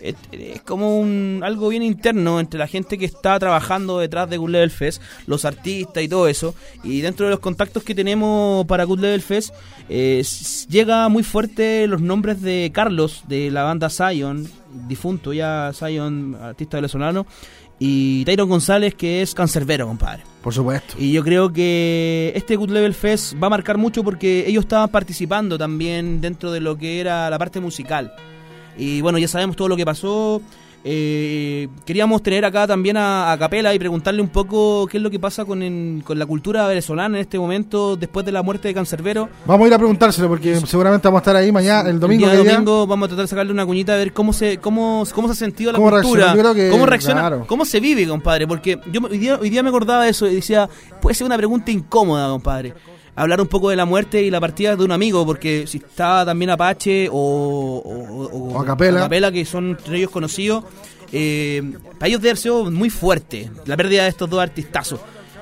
es, es como un algo bien interno entre la gente que está trabajando detrás de Good Level Fest, los artistas y todo eso. Y dentro de los contactos que tenemos para Good Level Fest, eh, llega muy fuerte los nombres de Carlos, de la banda Zion, difunto ya Zion, artista venezolano, y Tyron González, que es cancerbero, compadre. Por supuesto. Y yo creo que este Good Level Fest va a marcar mucho porque ellos estaban participando también dentro de lo que era la parte musical. Y bueno, ya sabemos todo lo que pasó. Eh, queríamos tener acá también a, a Capela y preguntarle un poco qué es lo que pasa con, en, con la cultura venezolana en este momento después de la muerte de Cancerbero. Vamos a ir a preguntárselo porque seguramente vamos a estar ahí mañana, el domingo. El día domingo vamos a tratar de sacarle una cuñita a ver cómo se cómo, cómo se ha sentido la ¿Cómo cultura, reacciona? Yo creo que, cómo reacciona, claro. cómo se vive, compadre, porque yo hoy día, hoy día me acordaba de eso y decía, puede ser una pregunta incómoda, compadre. Hablar un poco de la muerte y la partida de un amigo, porque si está también Apache o, o, o, o a Capela. a Capela, que son entre ellos conocidos, eh, para ellos debe haber sido muy fuerte la pérdida de estos dos artistazos.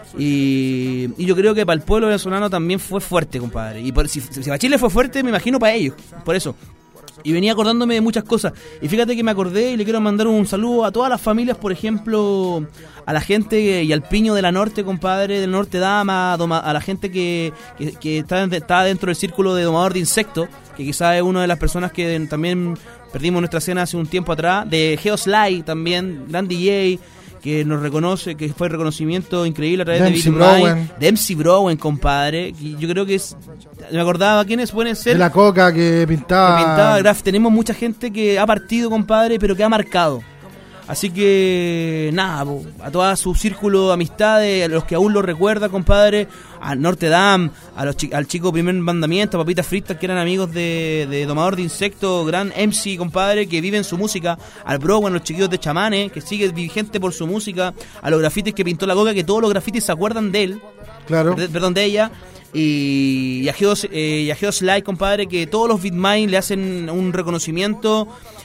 Y, y yo creo que para el pueblo venezolano también fue fuerte, compadre. Y por, si, si para Chile fue fuerte, me imagino para ellos, por eso. Y venía acordándome de muchas cosas. Y fíjate que me acordé y le quiero mandar un saludo a todas las familias, por ejemplo, a la gente y al Piño de la Norte, compadre, del Norte Dama, a la gente que, que, que está, está dentro del círculo de domador de insectos, que quizás es una de las personas que también perdimos nuestra escena hace un tiempo atrás, de Geosly también, gran D J, que nos reconoce, que fue reconocimiento increíble a través de, de M C Browen, de M C Browen, compadre. Y yo creo que es, me acordaba quiénes pueden ser. De la Coca que pintaba. Que pintaba graf. Tenemos mucha gente que ha partido, compadre, pero que ha marcado. Así que, nada, po, a todo su círculo de amistades, a los que aún lo recuerda, compadre, a Norte Dam, a los chi- al chico Primer Mandamiento, a Papitas Fritas, que eran amigos de, de Domador de Insectos, gran M C, compadre, que viven su música, al Browan, los chiquillos de Chamanes, que sigue vigente por su música, a los grafitis que pintó la Coca, que todos los grafitis se acuerdan de él, claro, de, perdón, de ella, y, y a Geos, eh, y a Geos Light, compadre, que todos los Beatmind le hacen un reconocimiento,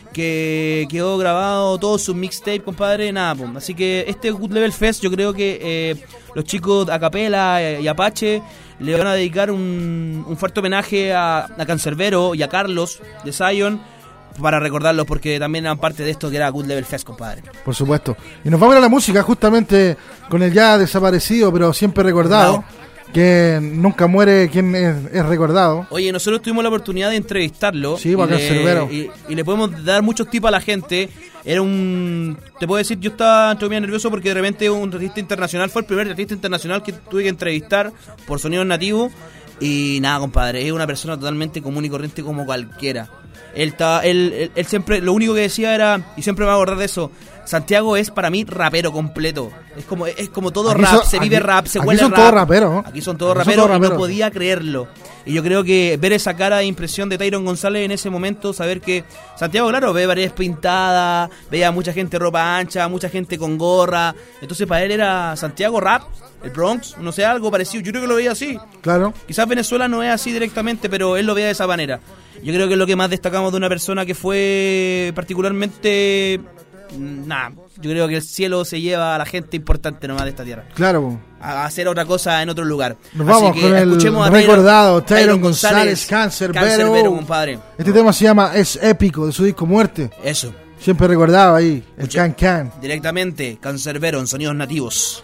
que quedó grabado todo su mixtape, compadre, nada, pues. Así que este Good Level Fest, yo creo que eh, los chicos a Capela y Apache le van a dedicar un, un fuerte homenaje a, a Cancerbero y a Carlos de Zion, para recordarlos, porque también eran parte de esto que era Good Level Fest, compadre. Por supuesto. Y nos vamos a ir a la música justamente con el ya desaparecido, pero siempre recordado. No. Que nunca muere quien es, es recordado. Oye, nosotros tuvimos la oportunidad de entrevistarlo. Sí, para Cancerbero. Y, y le podemos dar muchos tips a la gente. Era un... Te puedo decir, yo estaba entre muy nervioso porque de repente un artista internacional, fue el primer artista internacional que tuve que entrevistar por Sonidos Nativos. Y nada, compadre, es una persona totalmente común y corriente como cualquiera. Él, estaba, él, él, él siempre, lo único que decía era, y siempre me voy a acordar de eso, Santiago es para mí rapero completo. Es como es como todo aquí rap, son, se vive aquí, rap, se aquí huele son rap. Todos raperos, ¿no? Aquí son todos aquí raperos, son todos y raperos. no podía creerlo. Y yo creo que ver esa cara de impresión de Tyron González en ese momento, saber que Santiago, claro, ve paredes pintadas, veía mucha gente ropa ancha, mucha gente con gorra. Entonces para él era Santiago rap, el Bronx, no sé, algo parecido. Yo creo que lo veía así. Claro. Quizás Venezuela no es así directamente, pero él lo veía de esa manera. Yo creo que es lo que más destacamos de una persona que fue particularmente... Nada, yo creo que el cielo se lleva a la gente importante nomás de esta tierra. Claro. A hacer otra cosa en otro lugar. Nos vamos Así que con el escuchemos a recordado Tyron, Tyron González, Cancerbero. Cancerbero, compadre. Este tema se llama Es Épico, de su disco Muerte. Eso. Siempre recordado ahí, el Can Can. Directamente, Cancerbero en Sonidos Nativos.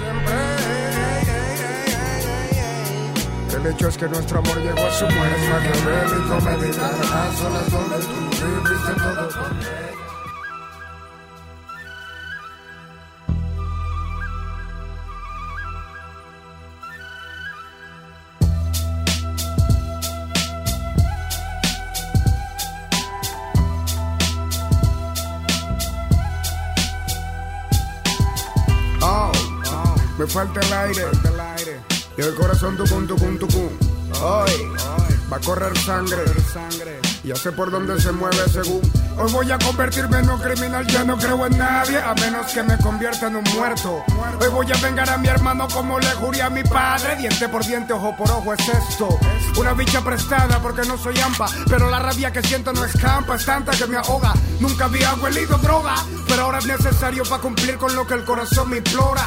El hecho es que nuestro amor llegó a su muerte maquiavélico, meditar a solas donde tú viviste todo por mí. Oh, oh, me falta el aire, y el corazón tucum, tucum, tucum. Hoy va a correr sangre, ya sé por dónde se mueve según. Hoy voy a convertirme en un criminal, ya no creo en nadie, a menos que me convierta en un muerto. Hoy voy a vengar a mi hermano como le juré a mi padre, diente por diente, ojo por ojo es esto. Una bicha prestada porque no soy ampa, pero la rabia que siento no escampa, es tanta que me ahoga. Nunca había huelido droga, pero ahora es necesario para cumplir con lo que el corazón me implora.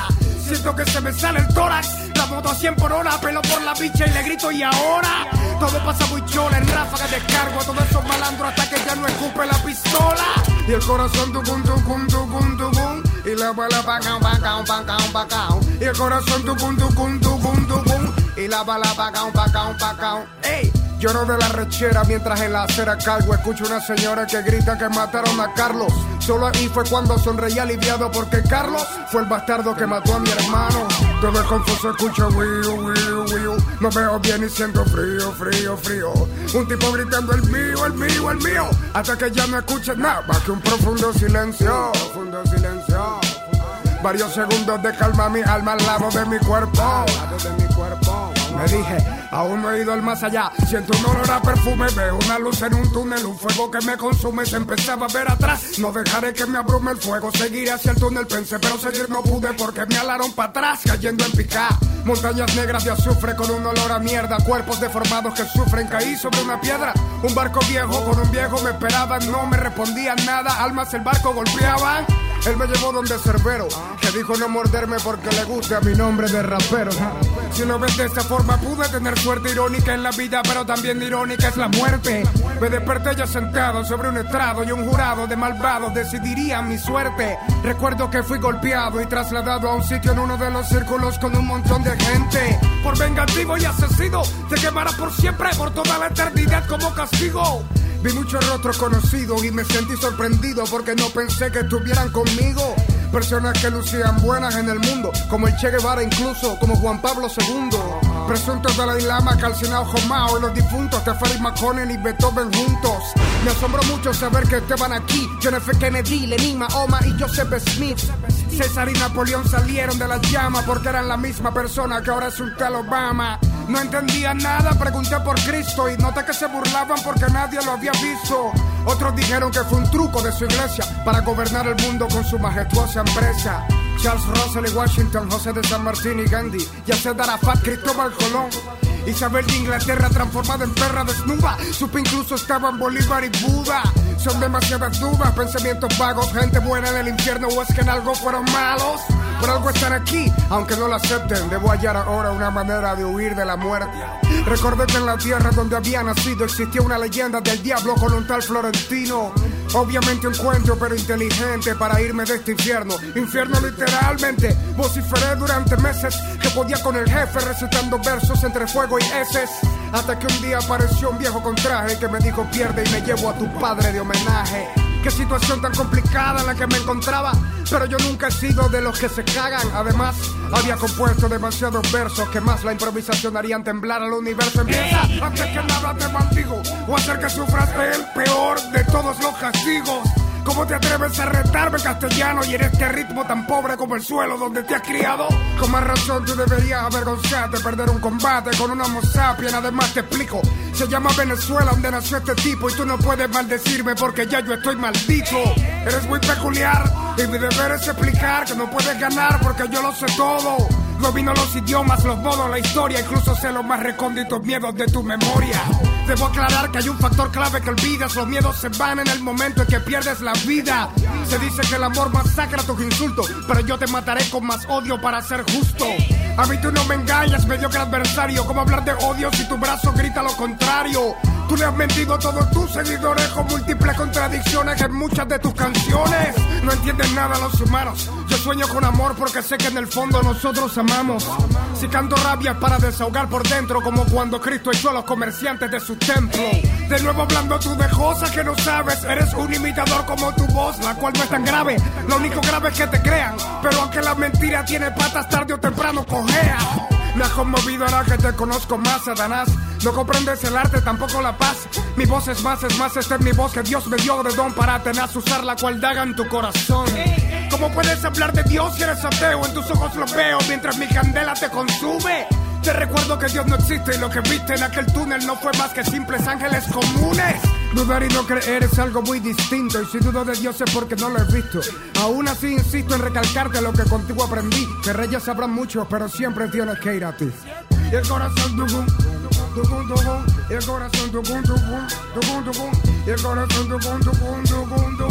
siento que se me sale el tórax. La moto a cien por hora, pelo por la bicha y le grito y ahora. Todo pasa muy chola, en ráfaga descargo a todos esos malandros hasta que ya no escupe la pistola. Y el corazón tucum, tucum, tucum, tucum. Y la bala pacao, pacao, pacao, pacao. Y el corazón tucum, tucum, tucum, tucum. Y la bala pacao, pacao, pacao. ¡Ey! Lloro de la rechera mientras en la acera cargo. Escucho una señora que grita que mataron a Carlos. Solo ahí fue cuando sonreí aliviado porque Carlos fue el bastardo que mató a mi hermano. Todo es confuso, escucho wiu, wiu, wiu. No veo bien y siento frío, frío, frío. Un tipo gritando el mío, el mío, el mío. Hasta que ya no escuches nada más que un profundo silencio. Profundo silencio. Varios segundos de calma, mi alma al lado de mi cuerpo. Al lado de mi cuerpo. Me dije, aún no he ido al más allá. Siento un olor a perfume, veo una luz en un túnel, un fuego que me consume. Se empezaba a ver atrás, no dejaré que me abrume el fuego. Seguiré hacia el túnel, pensé, pero seguir no pude porque me alaron para atrás, cayendo en picada. Montañas negras de azufre con un olor a mierda. Cuerpos deformados que sufren, caí sobre una piedra. Un barco viejo con un viejo me esperaban, no me respondían nada. Almas el barco golpeaban. Él me llevó donde Cerbero, que dijo no morderme porque le gusta mi nombre de rapero. Si lo ves de esta forma pude tener suerte irónica en la vida, pero también irónica es la muerte. Me desperté ya sentado sobre un estrado y un jurado de malvados decidiría mi suerte. Recuerdo que fui golpeado y trasladado a un sitio en uno de los círculos con un montón de gente. Por vengativo y asesino, te quemará por siempre, por toda la eternidad como castigo. Vi muchos rostros conocidos y me sentí sorprendido porque no pensé que estuvieran conmigo. Personas que lucían buenas en el mundo, como el Che Guevara incluso, como Juan Pablo segundo. Presuntos Dalai Lama, calcinado Jomao y los difuntos Teferi McConnell y Beethoven juntos. Me asombró mucho saber que estaban aquí John F. Kennedy, Lenin, Mahoma y Joseph Smith. César y Napoleón salieron de las llamas porque eran la misma persona que ahora es un tal Obama. No entendía nada, pregunté por Cristo y noté que se burlaban porque nadie lo había visto. Otros dijeron que fue un truco de su iglesia para gobernar el mundo con su majestuosa empresa. Charles Russell y Washington, José de San Martín y Gandhi, Yasser Arafat, Cristóbal Colón. Isabel de Inglaterra transformada en perra desnuda. Supe incluso estaban Bolívar y Buda. Son demasiadas dudas, pensamientos vagos. Gente buena en el infierno o es que en algo fueron malos. Por algo están aquí, aunque no lo acepten. Debo hallar ahora una manera de huir de la muerte. Recordé que en la tierra donde había nacido existía una leyenda del diablo con un tal Florentino. Obviamente un cuento pero inteligente para irme de este infierno. Infierno literalmente. Vociferé durante meses que podía con el jefe recitando versos entre fuego y heces. Hasta que un día apareció un viejo con traje que me dijo pierde y me llevo a tu padre de homenaje. Qué situación tan complicada en la que me encontraba, pero yo nunca he sido de los que se cagan. Además, había compuesto demasiados versos que más la improvisación harían temblar al universo. Empieza, antes que nada te maldigo, o hacer que sufras el peor de todos los castigos. ¿Cómo te atreves a retarme castellano y en este ritmo tan pobre como el suelo donde te has criado? Con más razón tú deberías avergonzarte, perder un combate con un homo sapiens. Además te explico, se llama Venezuela donde nació este tipo y tú no puedes maldecirme porque ya yo estoy maldito. Eres muy peculiar y mi deber es explicar que no puedes ganar porque yo lo sé todo. Domino los idiomas, los modos, la historia, incluso sé los más recónditos miedos de tu memoria. Debo aclarar que hay un factor clave que olvidas. Los miedos se van en el momento en que pierdes la vida. Se dice que el amor masacra tus insultos, pero yo te mataré con más odio para ser justo. A mí tú no me engañas, mediocre adversario. ¿Cómo hablar de odio si tu brazo grita lo contrario? Tú le has mentido a todos tus seguidores con múltiples contradicciones en muchas de tus canciones. No entienden nada los humanos. Yo sueño con amor porque sé que en el fondo nosotros amamos. Si canto rabia es para desahogar por dentro, como cuando Cristo echó a los comerciantes de su templo. De nuevo hablando tú de cosas que no sabes. Eres un imitador como tu voz, la cual no es tan grave. Lo único grave es que te crean, pero aunque la mentira tiene patas, tarde o temprano cojea. Me has conmovido ahora que te conozco más, Satanás. No comprendes el arte, tampoco la paz. Mi voz es más, es más, esta es mi voz que Dios me dio de don para tenaz usar la cual daga en tu corazón. ¿Cómo puedes hablar de Dios si eres ateo? En tus ojos lo veo mientras mi candela te consume. Te recuerdo que Dios no existe y lo que viste en aquel túnel no fue más que simples ángeles comunes. Dudar y no creer es algo muy distinto y si dudo de Dios es porque no lo he visto. Aún así insisto en recalcarte lo que contigo aprendí, que reyes sabrán mucho pero siempre tienes que ir a ti. Y el corazón tucum, tucum, tucum, y el corazón tucum, tucum, tucum, tucum, y el corazón tucum, tucum, tucum, tucum.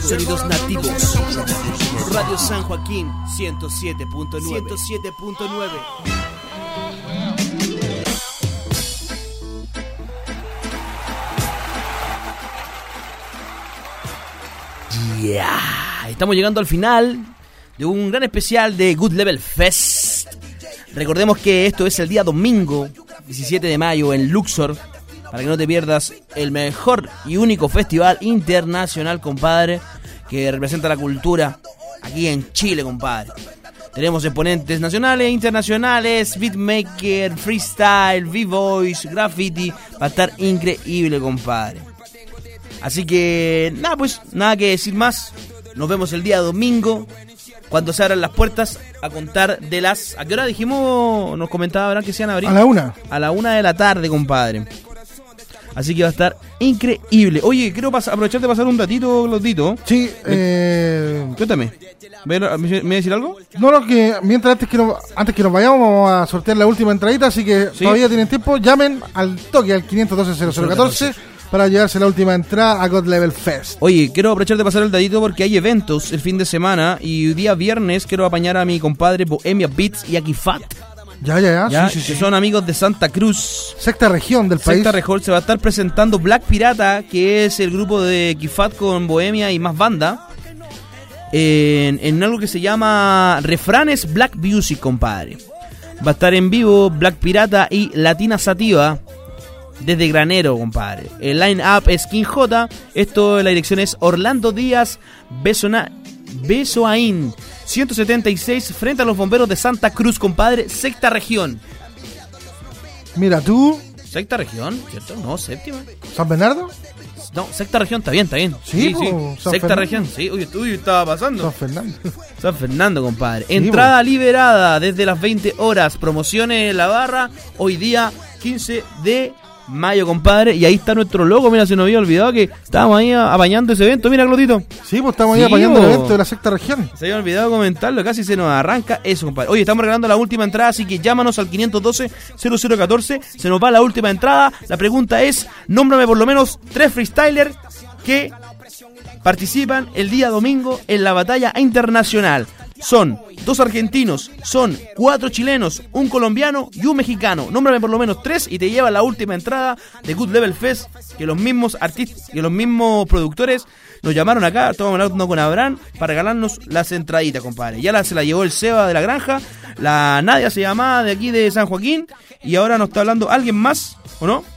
Sonidos nativos. Radio San Joaquín ciento siete punto nueve. ciento siete punto nueve. Yeah. Estamos llegando al final de un gran especial de Good Level Fest. Recordemos que esto es el día domingo diecisiete de mayo en Luxor, para que no te pierdas el mejor y único festival internacional, compadre, que representa la cultura aquí en Chile, compadre. Tenemos exponentes nacionales, internacionales, beatmaker, freestyle, b-boys, graffiti. Va a estar increíble, compadre. Así que, nada, pues, nada que decir más. Nos vemos el día domingo, cuando se abran las puertas, a contar de las... ¿A qué hora dijimos? Nos comentaba Abraham que se iban a abrir. A la una. A la una de la tarde, compadre. Así que va a estar increíble. Oye, quiero pas- aprovechar de pasar un datito, Glotito. Sí, eh... Cuéntame. ¿Me vas a decir algo? No, no, que mientras antes que, nos, antes que nos vayamos vamos a sortear la última entradita, así que ¿Sí? todavía tienen tiempo. Llamen al toque, al quinientos doce cero cero catorce para llevarse la última entrada a God Level Fest. Oye, quiero aprovechar de pasar el datito porque hay eventos el fin de semana y hoy día viernes quiero apañar a mi compadre Bohemia Beats y a Kifat. Ya, ya, ya, ¿Ya? Sí, sí, que sí. son amigos de Santa Cruz. Sexta región del país. Sexta región. Se va a estar presentando Black Pirata, que es el grupo de Kifat con Bohemia y más banda, en, en algo que se llama Refranes Black Music, compadre. Va a estar en vivo Black Pirata y Latina Sativa desde Granero, compadre. El line-up es King J. Esto, la dirección es Orlando Díaz Besona, Besoaín ciento setenta y seis, frente a los bomberos de Santa Cruz, compadre. Sexta región. Mira, tú... Sexta región, ¿cierto? No, séptima. ¿San Bernardo? No, sexta región, está bien, está bien. Sí, po, San Sexta Fernando. región, sí. Uy, uy, estaba pasando. San Fernando. San Fernando, compadre. Sí, Entrada liberada desde las veinte horas. Promociones en la barra. Hoy día quince de mayo, compadre. Y ahí está nuestro logo. Mira, se nos había olvidado que estábamos ahí apañando ese evento. Mira, Glotito. Sí, pues estamos ahí Sí, apañando po. el evento de la sexta región. Se había olvidado comentarlo. Casi se nos arranca eso, compadre. Oye, estamos regalando la última entrada. Así que llámanos al quinientos doce cero cero catorce. Se nos va la última entrada. La pregunta es: nómbrame por lo menos tres freestylers que participan el día domingo en la batalla internacional. Son dos argentinos, son cuatro chilenos, un colombiano y un mexicano. Nómbrame por lo menos tres y te lleva la última entrada de Good Level Fest, que los mismos artistas, que los mismos productores nos llamaron acá, estamos hablando con Abraham, para regalarnos las entraditas, compadre. Ya la, se la llevó el Seba de la granja, la Nadia se llamaba de aquí de San Joaquín, y ahora nos está hablando alguien más, ¿o no?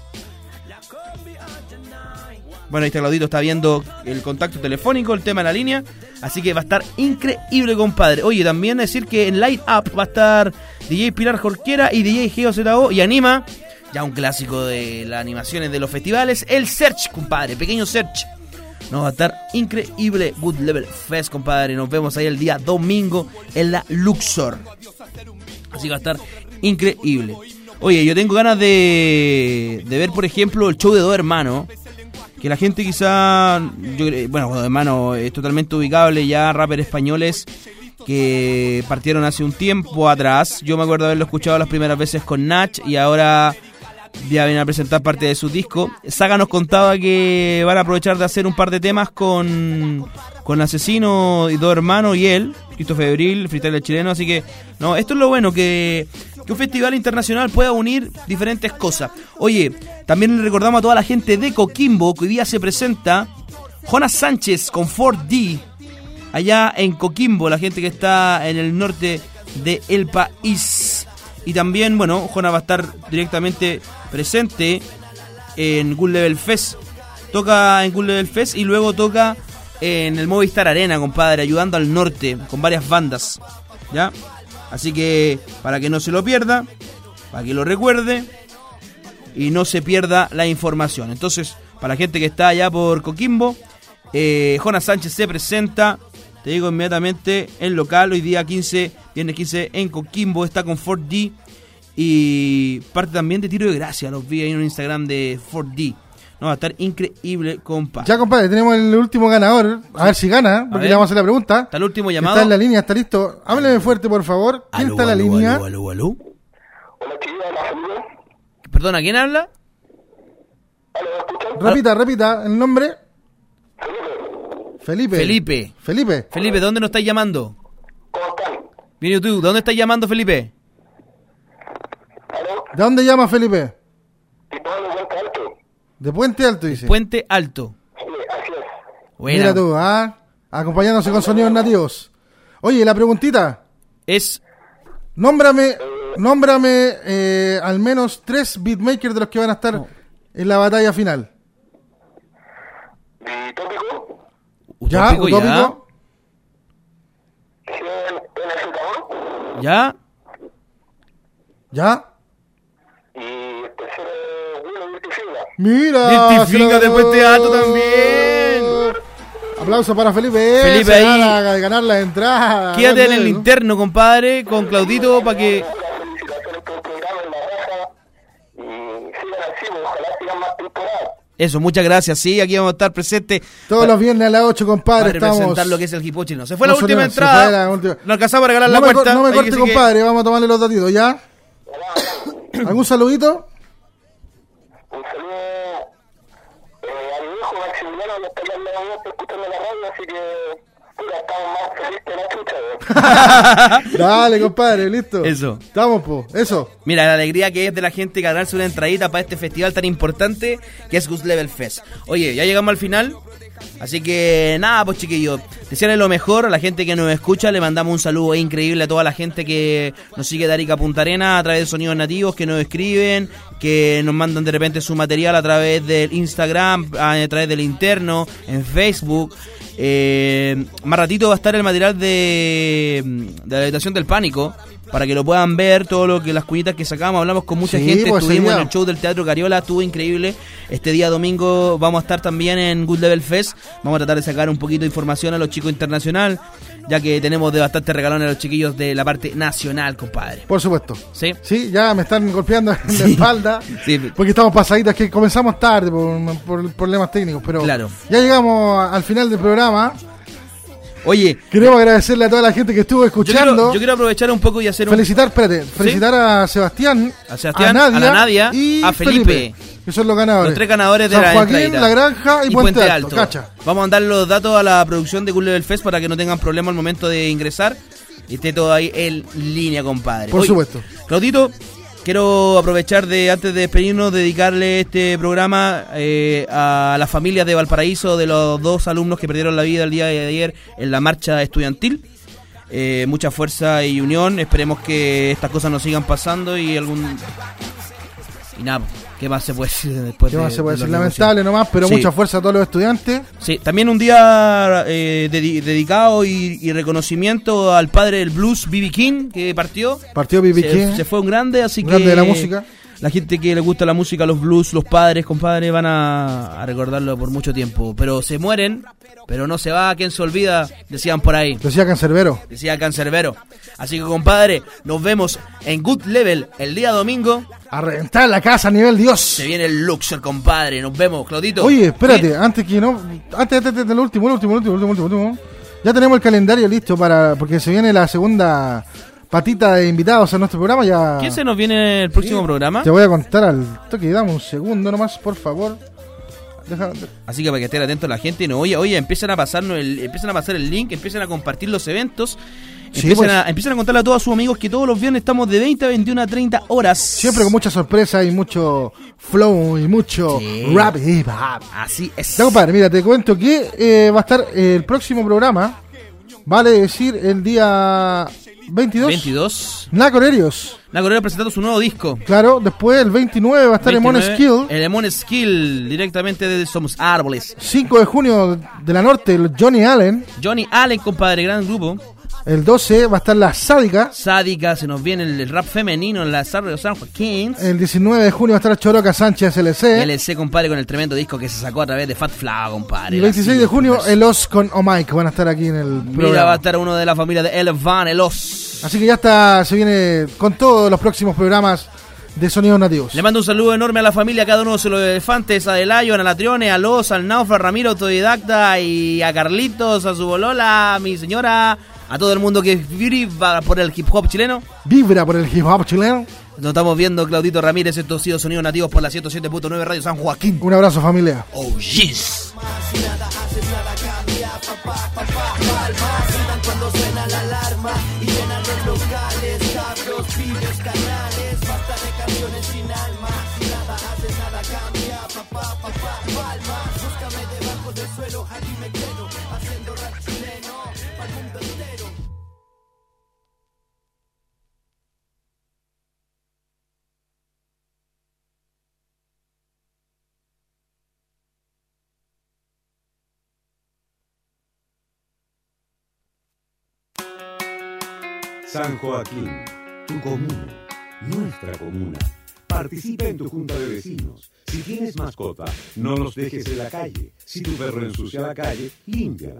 Bueno, ahí está Claudito, está viendo el contacto telefónico, el tema de la línea. Así que va a estar increíble, compadre. Oye, también decir que en Light Up va a estar D J Pilar Jorquera y D J Geo Z O. Y anima, ya un clásico de las animaciones de los festivales, el Search, compadre, pequeño Search. Nos va a estar increíble Good Level Fest, compadre. Nos vemos ahí el día domingo en la Luxor. Así que va a estar increíble. Oye, yo tengo ganas de, de ver, por ejemplo, el show de Dos Hermanos. Que la gente quizá, yo, bueno, Dos Hermanos es totalmente ubicable ya, rappers españoles que partieron hace un tiempo atrás. Yo me acuerdo haberlo escuchado las primeras veces con Nach y ahora ya vienen a presentar parte de su disco. Saga nos contaba que van a aprovechar de hacer un par de temas con, con Asesino y Dos Hermanos y él, Cristo Febril, freestyle chileno, así que no, esto es lo bueno, que, que un festival internacional pueda unir diferentes cosas. Oye, también le recordamos a toda la gente de Coquimbo que hoy día se presenta Jonas Sánchez con cuatro D allá en Coquimbo, la gente que está en el norte del país. Y también, bueno, Jonas va a estar directamente presente en Good Level Fest. Toca en Good Level Fest y luego toca en el Movistar Arena, compadre, ayudando al norte con varias bandas, ¿ya? Así que, para que no se lo pierda, para que lo recuerde y no se pierda la información. Entonces, para la gente que está allá por Coquimbo, eh, Jonas Sánchez se presenta, te digo inmediatamente, en local, hoy día quince, viernes quince en Coquimbo, está con cuatro D y parte también de Tiro de Gracia, los vi ahí en un Instagram de cuatro D. No, va a estar increíble, compadre. Ya, compadre, tenemos el último ganador. A ver si gana, porque ver. le vamos a hacer la pregunta. Está el último llamado. Está en la línea, está listo. Hábleme fuerte, por favor. ¿Quién Aló, está en la aló, línea? aló, aló, aló. Perdona, ¿quién habla? Repita, repita el nombre. Felipe. Felipe. Felipe. Felipe, ¿de dónde nos estáis llamando? Bien, ¿y tú? ¿De dónde estás llamando, Felipe? ¿De dónde llama Felipe? De Puente Alto, dice. Puente Alto. Buena. Mira tú, ¿ah? Acompañándose con sonidos nativos. Oye, la preguntita es... Nómbrame, nómbrame eh, al menos tres beatmakers de los que van a estar no. en la batalla final. ¿Utópico? ¿Ya? ¿Utópico? ¿Utópico? ¿Ya? ¿Ya? Y el tercero, Willow Virtifinga. Mira, Virtifinga de Puente Alto también. Aplauso para Felipe. Felipe ahí. Gana, ganar la entrada. Quédate en el interno, compadre, con Claudito para que... Eso, muchas gracias. Sí, aquí vamos a estar presentes. Todos los viernes a las ocho, compadre. Para estamos... representar lo que es el hip hop chileno. Se fue no la última sonó, entrada. La última... No alcanzamos a regalar no la me puerta. No me corte, compadre. Que... Vamos a tomarle los datitos, ¿ya? ¿Algún saludito? Un saludo eh, a mi hijo Maximiliano, que está hablando de mí, está escuchando la radio, así que pura, estamos más felices que la chucha. Dale, compadre, listo. Eso. Estamos, po. Eso. Mira, la alegría que es de la gente ganarse una entradita para este festival tan importante que es Good Level Fest. Oye, ya llegamos al final. Así que nada, pues chiquillos, desearle lo mejor a la gente que nos escucha. Le mandamos un saludo increíble a toda la gente que nos sigue de Arica a Punta Arenas a través de Sonidos Nativos, que nos escriben, que nos mandan de repente su material a través del Instagram, a través del interno, en Facebook. Eh, más ratito va a estar el material de, de la habitación del pánico, para que lo puedan ver, todo lo que las cuñitas que sacamos. Hablamos con mucha sí, gente, pues estuvimos sería. en el show del Teatro Cariola, estuvo increíble. Este día domingo vamos a estar también en Good Level Fest. Vamos a tratar de sacar un poquito de información a los chicos internacional, ya que tenemos de bastante regalones a los chiquillos de la parte nacional, compadre. Por supuesto. Sí. Sí, ya me están golpeando en Sí. la espalda. Sí. Porque estamos pasaditas, que comenzamos tarde por, por problemas técnicos, pero Claro. ya llegamos al final del programa. Oye, queremos agradecerle a toda la gente que estuvo yo escuchando. quiero, yo quiero aprovechar un poco y hacer un... Felicitar, espérate, felicitar a Sebastián, A Sebastián, a Nadia, a la Nadia, y a Felipe. que son los ganadores. Los tres ganadores de San la Joaquín, entradita. La Granja y, Puente, Alto. Cacha. Vamos a mandar los datos a la producción de Good Level Fest para que no tengan problema al momento de ingresar y esté todo ahí en línea, compadre. Por Oye, supuesto. Claudito, quiero aprovechar de, antes de despedirnos, dedicarle este programa eh, a las familias de Valparaíso de los dos alumnos que perdieron la vida el día de ayer en la marcha estudiantil. Eh, mucha fuerza y unión. Esperemos que estas cosas no sigan pasando y algún... Y nada, ¿qué más se puede decir después ¿Qué de, más se puede de decir? los Lamentable nomás, pero Sí. mucha fuerza a todos los estudiantes. Sí, también un día eh, dedi- dedicado y, y reconocimiento al padre del blues, B B King, que partió. Partió B B Se, King. se fue un grande, así Grande que... de la música. La gente que le gusta la música, los blues, los padres, compadre, van a, a recordarlo por mucho tiempo. Pero se mueren, pero no se va, ¿quién se olvida? Decían por ahí. Decía Cancerbero. Decía Cancerbero. Así que, compadre, nos vemos en Good Level el día domingo. A reventar la casa a nivel Dios. Se viene el Luxor, compadre. Nos vemos, Claudito. Oye, espérate, antes que no, antes, antes, del último, el último, el último, el último, el último. Ya tenemos el calendario listo para, porque se viene la segunda patita de invitados a nuestro programa. Ya. ¿Quién se nos viene el próximo Sí. programa? Te voy a contar al toque, dame un segundo nomás, por favor. Deja- Así que para que estén atentos la gente, no, oye, oye, empiezan a pasarnos el, empiezan a pasar el link, empiezan a compartir los eventos, Sí, empiezan, pues. a, empiezan a contarle a todos sus amigos que todos los viernes estamos de veinte a veintiuno a treinta horas. Siempre con mucha sorpresa y mucho flow y mucho Sí. rap y hip hop. Así es. Ya, compadre, mira, te cuento que eh, va a estar eh, el próximo programa, vale decir, el día veintidós. veintidós. Naco Nerios. La Correa presentando su nuevo disco. Claro, después el veintinueve va a estar Emon veintinueve, Skill. El Emon Skill, directamente desde Somos Árboles. cinco de junio de la Norte, el Johnny Allen. Johnny Allen, compadre, gran grupo. El doce va a estar la Sádica. Sádica, se nos viene el, el rap femenino en la Sarre de San Joaquín. El diecinueve de junio va a estar Choroca Sánchez L C. L C, compadre, con el tremendo disco que se sacó a través de Fat Flow, compadre. Y el veintiséis de junio, el Os con Omike van a estar aquí en el Mira, programa. va a estar uno de la familia de El Van, el Os. Así que ya está, se viene con todos los próximos programas de Sonidos Nativos. Le mando un saludo enorme a la familia, a cada uno de los elefantes, a Delayon, a la Trione, a Los, al Naufa, a Ramiro, autodidacta, y a Carlitos, a su bolola, a mi señora, a todo el mundo que vibra por el hip hop chileno. Vibra por el hip hop chileno. Nos estamos viendo, Claudito Ramírez, estos sido Sonidos Nativos por la ciento siete punto nueve Radio San Joaquín. Un abrazo, familia. Oh, yes. Más y nada haces, nada cambia, papá. San Joaquín, tu comuna, nuestra comuna. Participa en tu junta de vecinos. Si tienes mascota, no los dejes en la calle. Si tu perro ensucia la calle, límpiala.